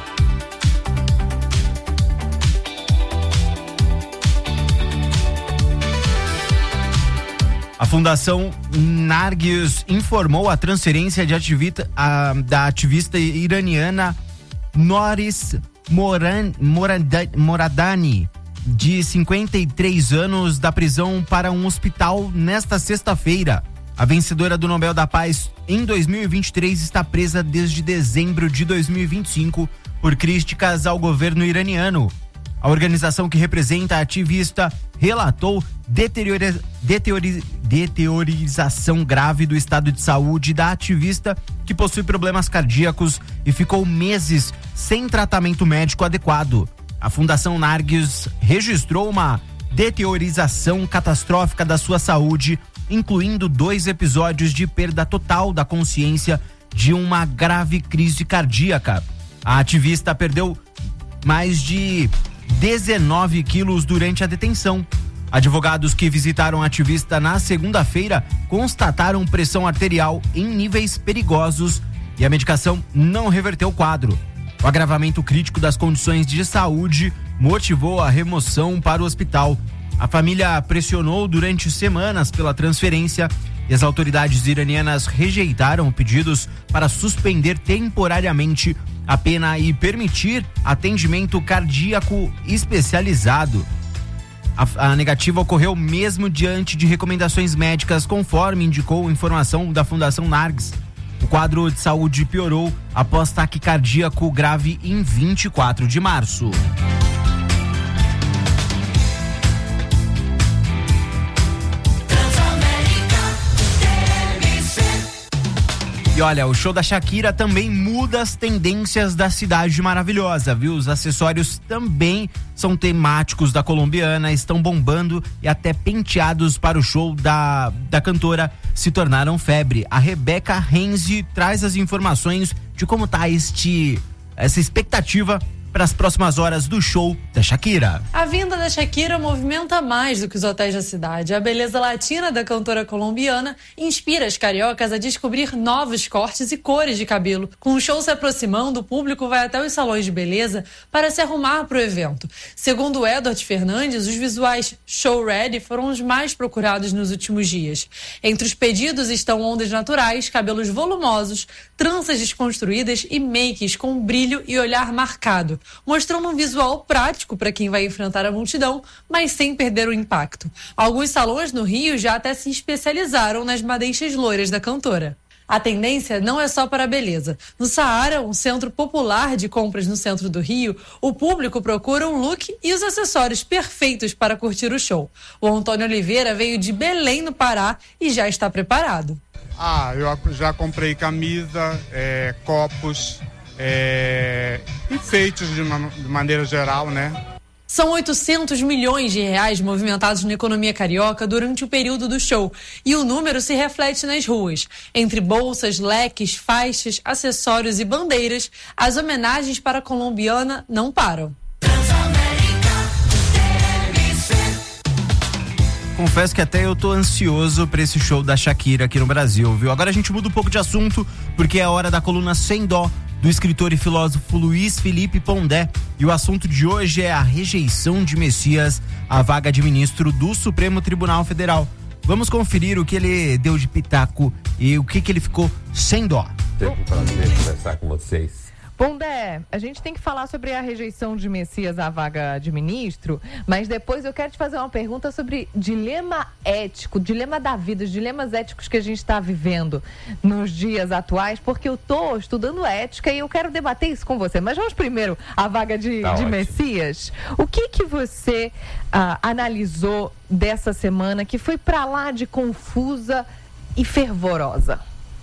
A Fundação Nargis informou a transferência da ativista iraniana Noris Moradani, de 53 anos, da prisão para um hospital nesta sexta-feira. A vencedora do Nobel da Paz em 2023 está presa desde dezembro de 2025 por críticas ao governo iraniano. A organização que representa a ativista relatou deteriorização grave do estado de saúde da ativista, que possui problemas cardíacos e ficou meses sem tratamento médico adequado. A Fundação Narguis registrou uma deteriorização catastrófica da sua saúde, incluindo 2 episódios de perda total da consciência de uma grave crise cardíaca. A ativista perdeu mais de 19 quilos durante a detenção. Advogados que visitaram a ativista na segunda-feira constataram pressão arterial em níveis perigosos e a medicação não reverteu o quadro. O agravamento crítico das condições de saúde motivou a remoção para o hospital. A família pressionou durante semanas pela transferência e as autoridades iranianas rejeitaram pedidos para suspender temporariamente a pena e permitir atendimento cardíaco especializado. A negativa ocorreu mesmo diante de recomendações médicas, conforme indicou informação da Fundação Narguis. O quadro de saúde piorou após ataque cardíaco grave em 24 de março. E olha, o show da Shakira também muda as tendências da cidade maravilhosa, viu? Os acessórios também são temáticos da colombiana, estão bombando e até penteados para o show da cantora se tornaram febre. A Rebeca Renzi traz as informações de como tá essa expectativa para as próximas horas do show da Shakira. A vinda da Shakira movimenta mais do que os hotéis da cidade. A beleza latina da cantora colombiana inspira as cariocas a descobrir novos cortes e cores de cabelo. Com o show se aproximando, o público vai até os salões de beleza para se arrumar para o evento. Segundo o Edward Fernandes, os visuais show ready foram os mais procurados nos últimos dias. Entre os pedidos estão ondas naturais, cabelos volumosos, tranças desconstruídas e makes com brilho e olhar marcado, mostrando um visual prático para quem vai enfrentar a multidão, mas sem perder o impacto. Alguns salões no Rio já até se especializaram nas madeixas loiras da cantora. A tendência não é só para a beleza. No Saara, um centro popular de compras no centro do Rio, o público procura um look e os acessórios perfeitos para curtir o show. O Antônio Oliveira veio de Belém, no Pará, e já está preparado. Eu já comprei camisa, copos, enfeites de maneira geral, né? São 800 milhões de reais movimentados na economia carioca durante o período do show. E o número se reflete nas ruas. Entre bolsas, leques, faixas, acessórios e bandeiras, as homenagens para a colombiana não param. Confesso que até eu tô ansioso pra esse show da Shakira aqui no Brasil, viu? Agora a gente muda um pouco de assunto, porque é a hora da coluna Sem Dó, do escritor e filósofo Luiz Felipe Pondé. E o assunto de hoje é a rejeição de Messias à vaga de ministro do Supremo Tribunal Federal. Vamos conferir o que ele deu de pitaco e o que ele ficou sem dó. Teve um prazer conversar com vocês. Pondé, a gente tem que falar sobre a rejeição de Messias à vaga de ministro, mas depois eu quero te fazer uma pergunta sobre dilema ético, dilema da vida, os dilemas éticos que a gente está vivendo nos dias atuais, porque eu estou estudando ética e eu quero debater isso com você. Mas vamos primeiro à vaga de Messias. O que você analisou dessa semana que foi para lá de confusa e fervorosa?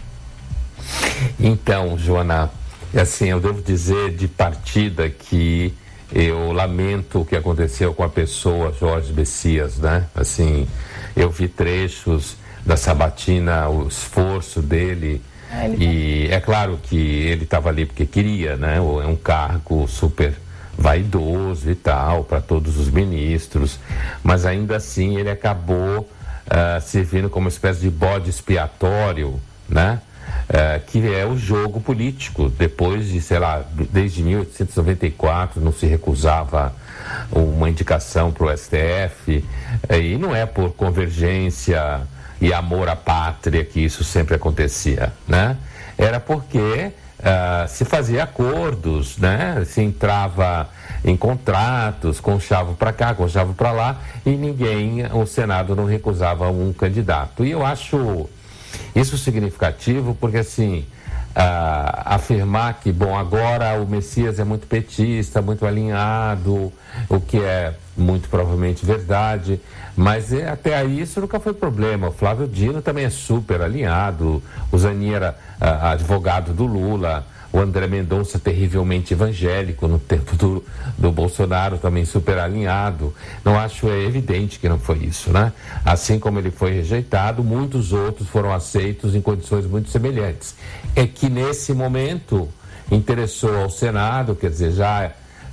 Então, Joana, assim, eu devo dizer de partida que eu lamento o que aconteceu com a pessoa Jorge Messias, né? Assim, eu vi trechos da sabatina, o esforço dele, e é claro que ele estava ali porque queria, né? É um cargo super vaidoso e tal, para todos os ministros, mas ainda assim ele acabou servindo como uma espécie de bode expiatório, né? Que é o jogo político. Depois de, sei lá, desde 1894 não se recusava uma indicação para o STF, e não é por convergência e amor à pátria que isso sempre acontecia, né? Era porque se fazia acordos, né? Se entrava em contratos, conchavo para cá, conchavo para lá, e o Senado não recusava um candidato. E eu acho isso significativo porque, assim, afirmar que, bom, agora o Messias é muito petista, muito alinhado, o que é muito provavelmente verdade, mas até aí isso nunca foi problema. O Flávio Dino também é super alinhado, o Zanin era advogado do Lula, o André Mendonça terrivelmente evangélico no tempo do Bolsonaro, também super alinhado. Não acho, é evidente que não foi isso, né? Assim como ele foi rejeitado, muitos outros foram aceitos em condições muito semelhantes. É que nesse momento interessou ao Senado, quer dizer, já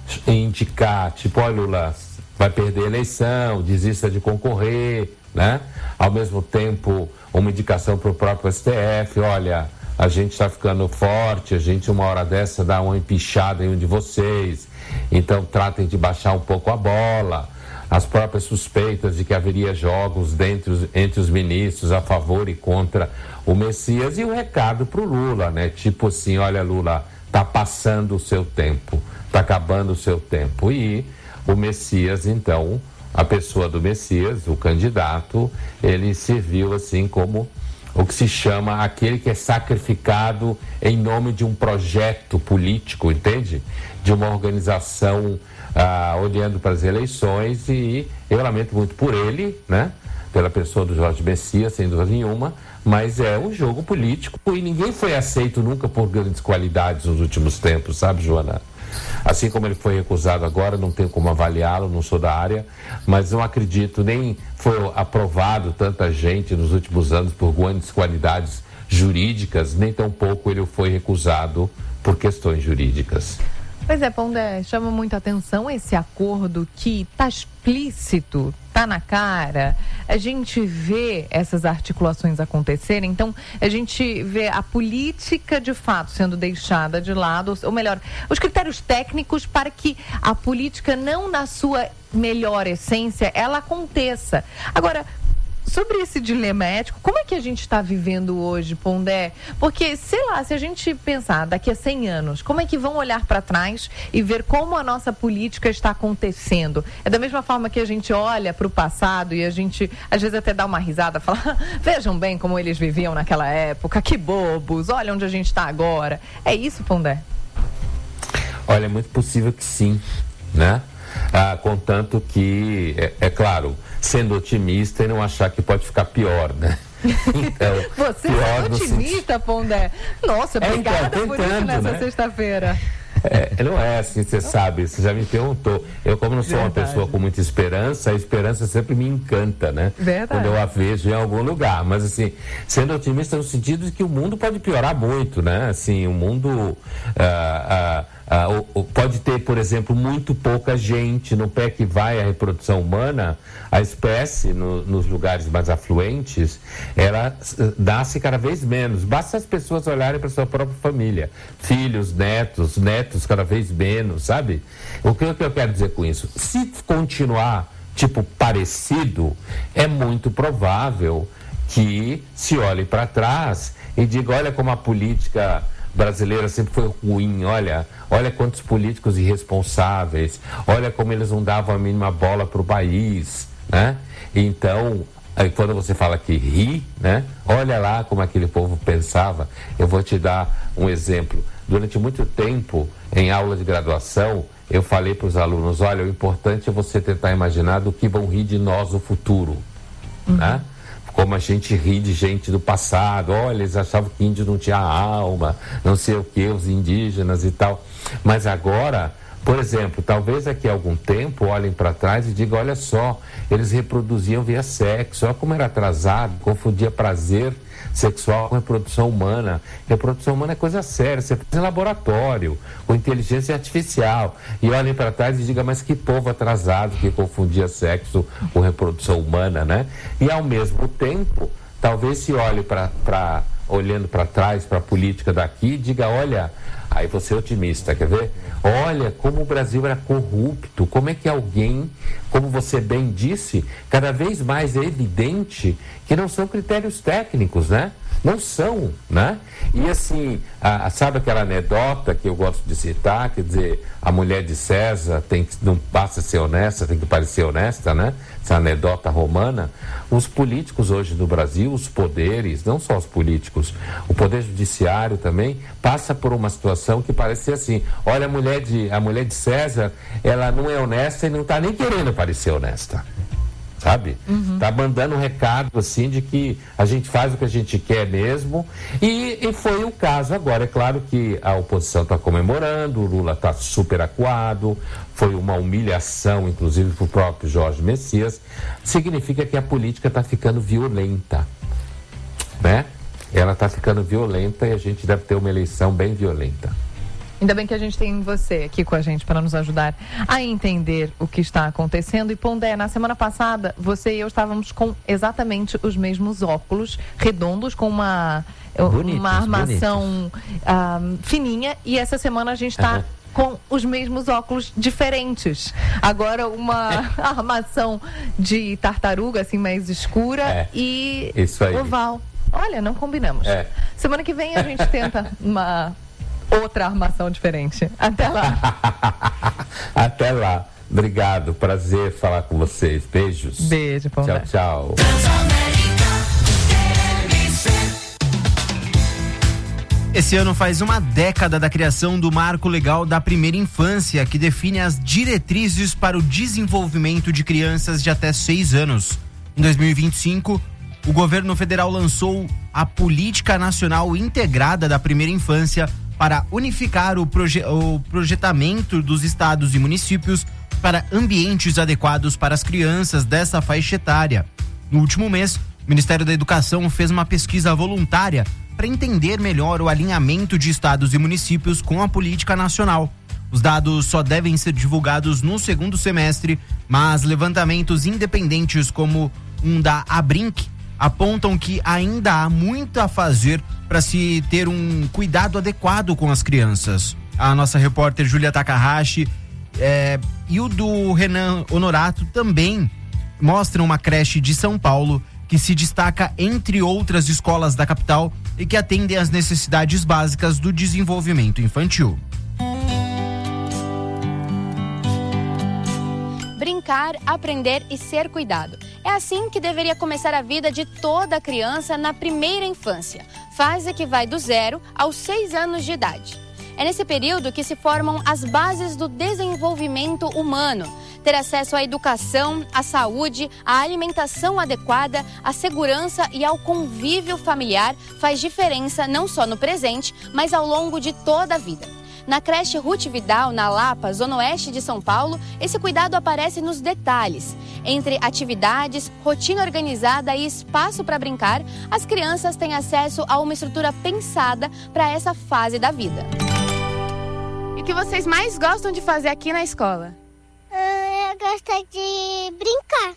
indicar, tipo, olha, Lula vai perder a eleição, desista de concorrer, né? Ao mesmo tempo, uma indicação para o próprio STF, olha, a gente está ficando forte, a gente uma hora dessa dá uma empichada em um de vocês, então tratem de baixar um pouco a bola. As próprias suspeitas de que haveria jogos entre os ministros a favor e contra o Messias, e o recado para o Lula, né? Tipo assim, olha, Lula, tá passando o seu tempo, tá acabando o seu tempo. E o Messias, então, a pessoa do Messias, o candidato, ele serviu assim como o que se chama aquele que é sacrificado em nome de um projeto político, entende? De uma organização olhando para as eleições, e eu lamento muito por ele, né? Pela pessoa do Jorge Messias, sem dúvida nenhuma, mas é um jogo político e ninguém foi aceito nunca por grandes qualidades nos últimos tempos, sabe, Joana? Assim como ele foi recusado agora, não tenho como avaliá-lo, não sou da área, mas não acredito, nem foi aprovado tanta gente nos últimos anos por grandes qualidades jurídicas, nem tampouco ele foi recusado por questões jurídicas. Pois é, Pondé, chama muita atenção esse acordo que está explícito, está na cara. A gente vê essas articulações acontecerem, então a gente vê a política de fato sendo deixada de lado, ou melhor, os critérios técnicos para que a política, não na sua melhor essência, ela aconteça. Agora, sobre esse dilema ético, como é que a gente está vivendo hoje, Pondé? Porque, sei lá, se a gente pensar daqui a 100 anos, como é que vão olhar para trás e ver como a nossa política está acontecendo? É da mesma forma que a gente olha para o passado e a gente, às vezes, até dá uma risada, fala, vejam bem como eles viviam naquela época, que bobos, olha onde a gente está agora. É isso, Pondé? Olha, é muito possível que sim, né? Contanto que, é claro, sendo otimista e não achar que pode ficar pior, né? Então, você é otimista, Pondé? Nossa, obrigada então, por isso nessa sexta-feira. Não é assim, você sabe, você já me perguntou. Eu, como não sou uma pessoa com muita esperança, a esperança sempre me encanta, né? Verdade. Quando eu a vejo em algum lugar. Mas, assim, sendo otimista no sentido de que o mundo pode piorar muito, né? Assim, o mundo pode ter, por exemplo, muito pouca gente no pé que vai a reprodução humana. A espécie, nos lugares mais afluentes, ela nasce cada vez menos. Basta as pessoas olharem para sua própria família. Filhos, netos cada vez menos, sabe? O que eu quero dizer com isso? Se continuar, tipo, parecido, é muito provável que se olhe para trás e diga, olha como a política brasileira sempre foi ruim, olha quantos políticos irresponsáveis, olha como eles não davam a mínima bola para o país, né? Então, aí quando você fala que ri, né? Olha lá como aquele povo pensava. Eu vou te dar um exemplo. Durante muito tempo, em aula de graduação, eu falei para os alunos, olha, o importante é você tentar imaginar do que vão rir de nós no futuro, né? Como a gente ri de gente do passado, olha, eles achavam que índio não tinha alma, não sei o que, os indígenas e tal. Mas agora, por exemplo, talvez daqui a algum tempo olhem para trás e digam, olha só, eles reproduziam via sexo, olha como era atrasado, confundia prazer sexual com reprodução humana. Reprodução humana é coisa séria, você faz em laboratório, com inteligência artificial. E olhem para trás e digam, mas que povo atrasado que confundia sexo com reprodução humana, né? E ao mesmo tempo, talvez se olhe olhando para trás, para a política daqui, e diga, olha, aí você é otimista, quer ver? Olha como o Brasil era corrupto, como é que alguém, como você bem disse, cada vez mais é evidente que não são critérios técnicos, né? Não são, né? E assim, sabe aquela anedota que eu gosto de citar, quer dizer, a mulher de César não basta ser honesta, tem que parecer honesta, né? Essa anedota romana. Os políticos hoje no Brasil, os poderes, não só os políticos, o poder judiciário também, passa por uma situação que parece ser assim, olha, a mulher de César, ela não é honesta e não está nem querendo parecer honesta. Sabe? Tá mandando um recado assim de que a gente faz o que a gente quer mesmo, e foi o caso agora. É claro que a oposição está comemorando, o Lula está super acuado, foi uma humilhação inclusive para o próprio Jorge Messias. Significa que a política está ficando violenta, né? Ela está ficando violenta e a gente deve ter uma eleição bem violenta. Ainda bem que a gente tem você aqui com a gente para nos ajudar a entender o que está acontecendo. E Pondé, na semana passada, você e eu estávamos com exatamente os mesmos óculos redondos, com uma armação fininha. E essa semana a gente está com os mesmos óculos diferentes. Agora uma armação de tartaruga, assim, mais escura e oval. Olha, não combinamos. Semana que vem a gente tenta uma outra armação diferente. Até lá. Até lá. Obrigado. Prazer falar com vocês. Beijos. Beijo, Pondé. Tchau, tchau. Esse ano faz uma década da criação do Marco Legal da Primeira Infância, que define as diretrizes para o desenvolvimento de crianças de até 6 anos. Em 2025, o governo federal lançou a Política Nacional Integrada da Primeira Infância para unificar o projetamento dos estados e municípios para ambientes adequados para as crianças dessa faixa etária. No último mês, o Ministério da Educação fez uma pesquisa voluntária para entender melhor o alinhamento de estados e municípios com a política nacional. Os dados só devem ser divulgados no segundo semestre, mas levantamentos independentes como um da Abrinq apontam que ainda há muito a fazer para se ter um cuidado adequado com as crianças. A nossa repórter Júlia Takahashi e o do Renan Honorato também mostram uma creche de São Paulo que se destaca entre outras escolas da capital e que atendem às necessidades básicas do desenvolvimento infantil. Brincar, aprender e ser cuidado. É assim que deveria começar a vida de toda criança na primeira infância, fase que vai do 0 aos 6 anos de idade. É nesse período que se formam as bases do desenvolvimento humano. Ter acesso à educação, à saúde, à alimentação adequada, à segurança e ao convívio familiar faz diferença não só no presente, mas ao longo de toda a vida. Na creche Ruth Vidal, na Lapa, zona oeste de São Paulo, esse cuidado aparece nos detalhes. Entre atividades, rotina organizada e espaço para brincar, as crianças têm acesso a uma estrutura pensada para essa fase da vida. E o que vocês mais gostam de fazer aqui na escola? Eu gosto de brincar,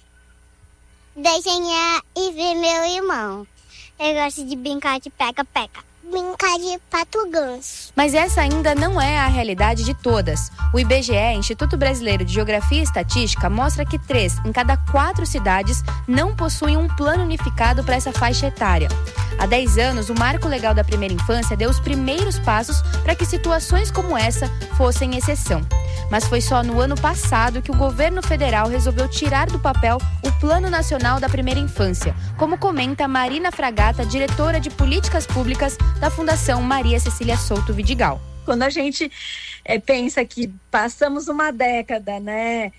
desenhar e ver meu irmão. Eu gosto de brincar de pega-pega. Brincar de pato-ganso. Mas essa ainda não é a realidade de todas. O IBGE, Instituto Brasileiro de Geografia e Estatística, mostra que 3 em cada 4 cidades não possuem um plano unificado para essa faixa etária. Há 10 anos, o Marco Legal da Primeira Infância deu os primeiros passos para que situações como essa fossem exceção. Mas foi só no ano passado que o governo federal resolveu tirar do papel o Plano Nacional da Primeira Infância, como comenta Marina Fragata, diretora de Políticas Públicas da Fundação Maria Cecília Souto Vidigal. Quando a gente pensa que passamos uma década, né,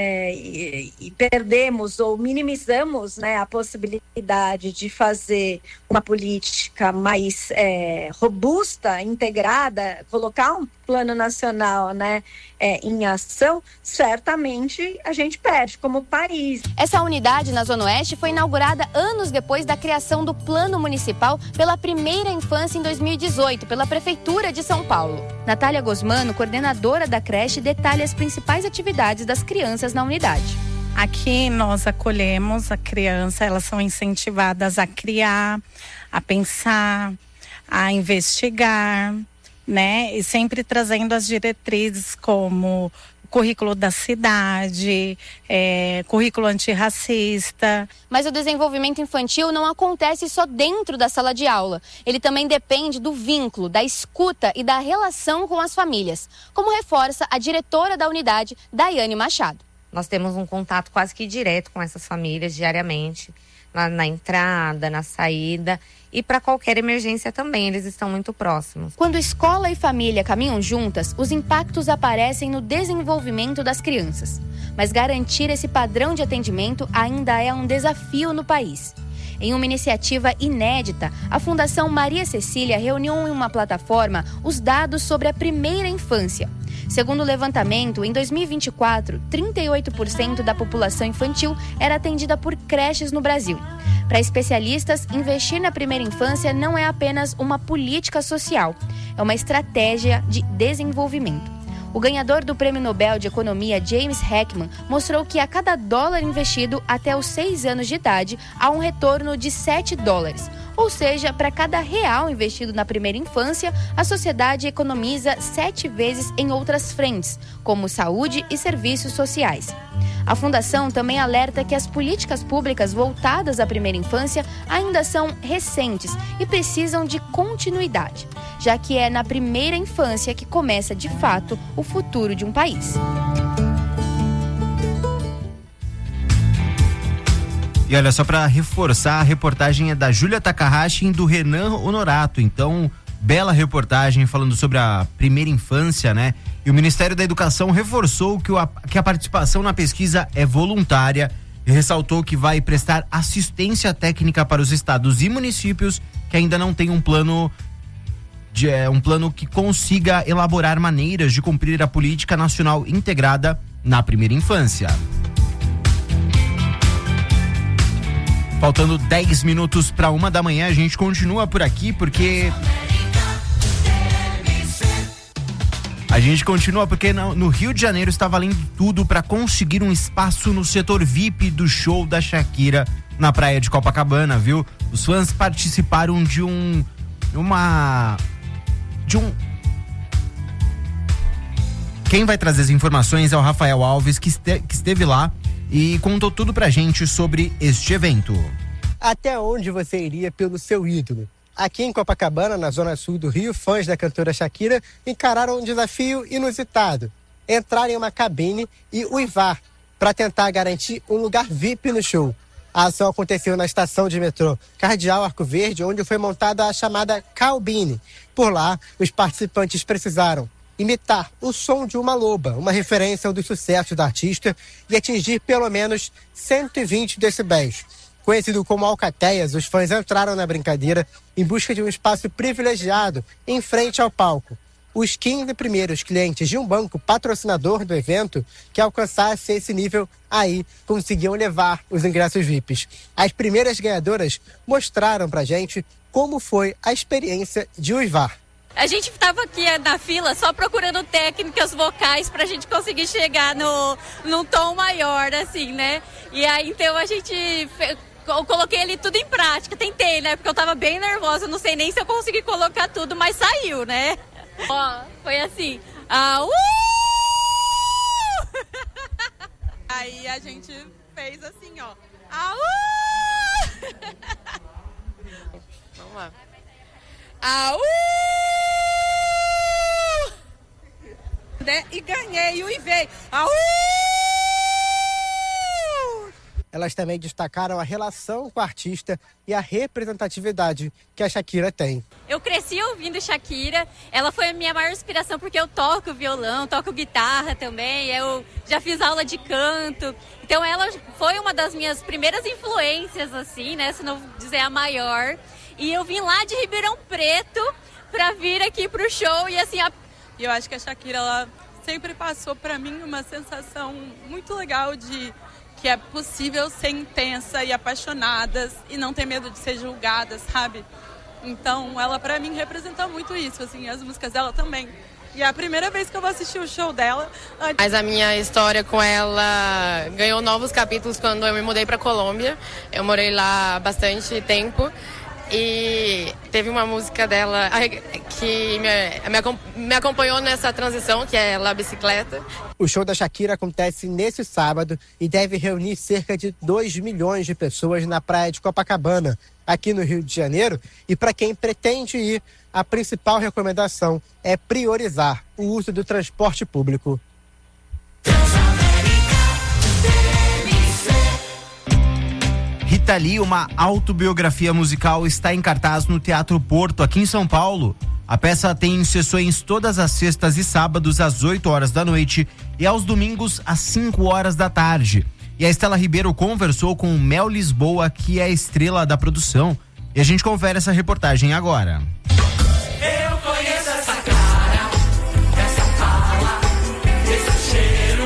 e perdemos ou minimizamos, né, a possibilidade de fazer uma política mais robusta, integrada, colocar um plano nacional, né, em ação, certamente a gente perde como país. Essa unidade na Zona Oeste foi inaugurada anos depois da criação do Plano Municipal pela Primeira Infância em 2018, pela Prefeitura de São Paulo. Natália Gosmano, coordenadora da creche, detalha as principais atividades das crianças na unidade. Aqui nós acolhemos a criança, elas são incentivadas a criar, a pensar, a investigar, né? E sempre trazendo as diretrizes como currículo da cidade, currículo antirracista. Mas o desenvolvimento infantil não acontece só dentro da sala de aula. Ele também depende do vínculo, da escuta e da relação com as famílias, como reforça a diretora da unidade, Daiane Machado. Nós temos um contato quase que direto com essas famílias diariamente, na entrada, na saída e para qualquer emergência também, eles estão muito próximos. Quando escola e família caminham juntas, os impactos aparecem no desenvolvimento das crianças. Mas garantir esse padrão de atendimento ainda é um desafio no país. Em uma iniciativa inédita, a Fundação Maria Cecília reuniu em uma plataforma os dados sobre a primeira infância. Segundo o levantamento, em 2024, 38% da população infantil era atendida por creches no Brasil. Para especialistas, investir na primeira infância não é apenas uma política social, é uma estratégia de desenvolvimento. O ganhador do Prêmio Nobel de Economia, James Heckman, mostrou que a cada dólar investido até os 6 anos de idade, há um retorno de $7. Ou seja, para cada real investido na primeira infância, a sociedade economiza 7 vezes em outras frentes, como saúde e serviços sociais. A Fundação também alerta que as políticas públicas voltadas à primeira infância ainda são recentes e precisam de continuidade, já que é na primeira infância que começa, de fato, o futuro de um país. E olha, só para reforçar, a reportagem é da Júlia Takahashi e do Renan Honorato. Então, bela reportagem falando sobre a primeira infância, né? E o Ministério da Educação reforçou que a participação na pesquisa é voluntária e ressaltou que vai prestar assistência técnica para os estados e municípios que ainda não têm um plano que consiga elaborar maneiras de cumprir a política nacional integrada na primeira infância. Faltando 10 minutos para 1h, a gente continua por aqui porque no Rio de Janeiro está valendo tudo para conseguir um espaço no setor VIP do show da Shakira na praia de Copacabana, viu? Os fãs participaram de Quem vai trazer as informações é o Rafael Alves, que esteve lá e contou tudo pra gente sobre este evento. Até onde você iria pelo seu ídolo? Aqui em Copacabana, na zona sul do Rio, fãs da cantora Shakira encararam um desafio inusitado: entrar em uma cabine e uivar para tentar garantir um lugar VIP no show. A ação aconteceu na estação de metrô Cardeal Arco Verde, onde foi montada a chamada Calbine. Por lá, os participantes precisaram imitar o som de uma loba, uma referência ao dos sucessos da artista, e atingir pelo menos 120 decibéis. Conhecido como alcateias, os fãs entraram na brincadeira em busca de um espaço privilegiado em frente ao palco. Os 15 primeiros clientes de um banco patrocinador do evento que alcançasse esse nível aí conseguiam levar os ingressos VIPs. As primeiras ganhadoras mostraram pra gente como foi a experiência de uivar. A gente estava aqui na fila só procurando técnicas vocais pra gente conseguir chegar num tom maior, assim, né? E aí, então, eu coloquei ali tudo em prática, tentei, né? Porque eu tava bem nervosa, não sei nem se eu consegui colocar tudo, mas saiu, né? Ó, foi assim, Aí a gente fez assim, ó. Vamos lá. E ganhei, uivei. Elas também destacaram a relação com a artista e a representatividade que a Shakira tem. Eu cresci ouvindo Shakira, ela foi a minha maior inspiração porque eu toco violão, toco guitarra também, eu já fiz aula de canto. Então ela foi uma das minhas primeiras influências, assim, né, se não dizer a maior. E eu vim lá de Ribeirão Preto pra vir aqui pro show e assim... Eu acho que a Shakira, ela sempre passou pra mim uma sensação muito legal de que é possível ser intensa e apaixonadas e não ter medo de ser julgada, sabe? Então, ela pra mim representa muito isso, assim, as músicas dela também. E é a primeira vez que eu vou assistir o show dela. Mas a minha história com ela ganhou novos capítulos quando eu me mudei pra Colômbia. Eu morei lá há bastante tempo. E teve uma música dela que me acompanhou nessa transição, que é La Bicicleta. O show da Shakira acontece nesse sábado e deve reunir cerca de 2 milhões de pessoas na praia de Copacabana, aqui no Rio de Janeiro. E para quem pretende ir, a principal recomendação é priorizar o uso do transporte público. Rita Lee, uma autobiografia musical, está em cartaz no Teatro Porto, aqui em São Paulo. A peça tem sessões todas as sextas e sábados às 8 horas da noite e aos domingos às 5 horas da tarde. E a Estela Ribeiro conversou com o Mel Lisboa, que é a estrela da produção. E a gente confere essa reportagem agora. Eu conheço essa cara, essa fala, esse cheiro,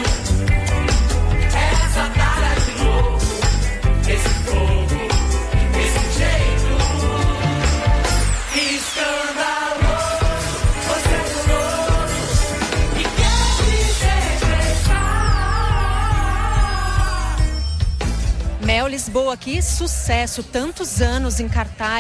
essa cara de louco, esse fogo, esse jeito escandaloso, você é curioso e quer me sequestrar. Mel Lisboa, que sucesso, tantos anos em cartaz.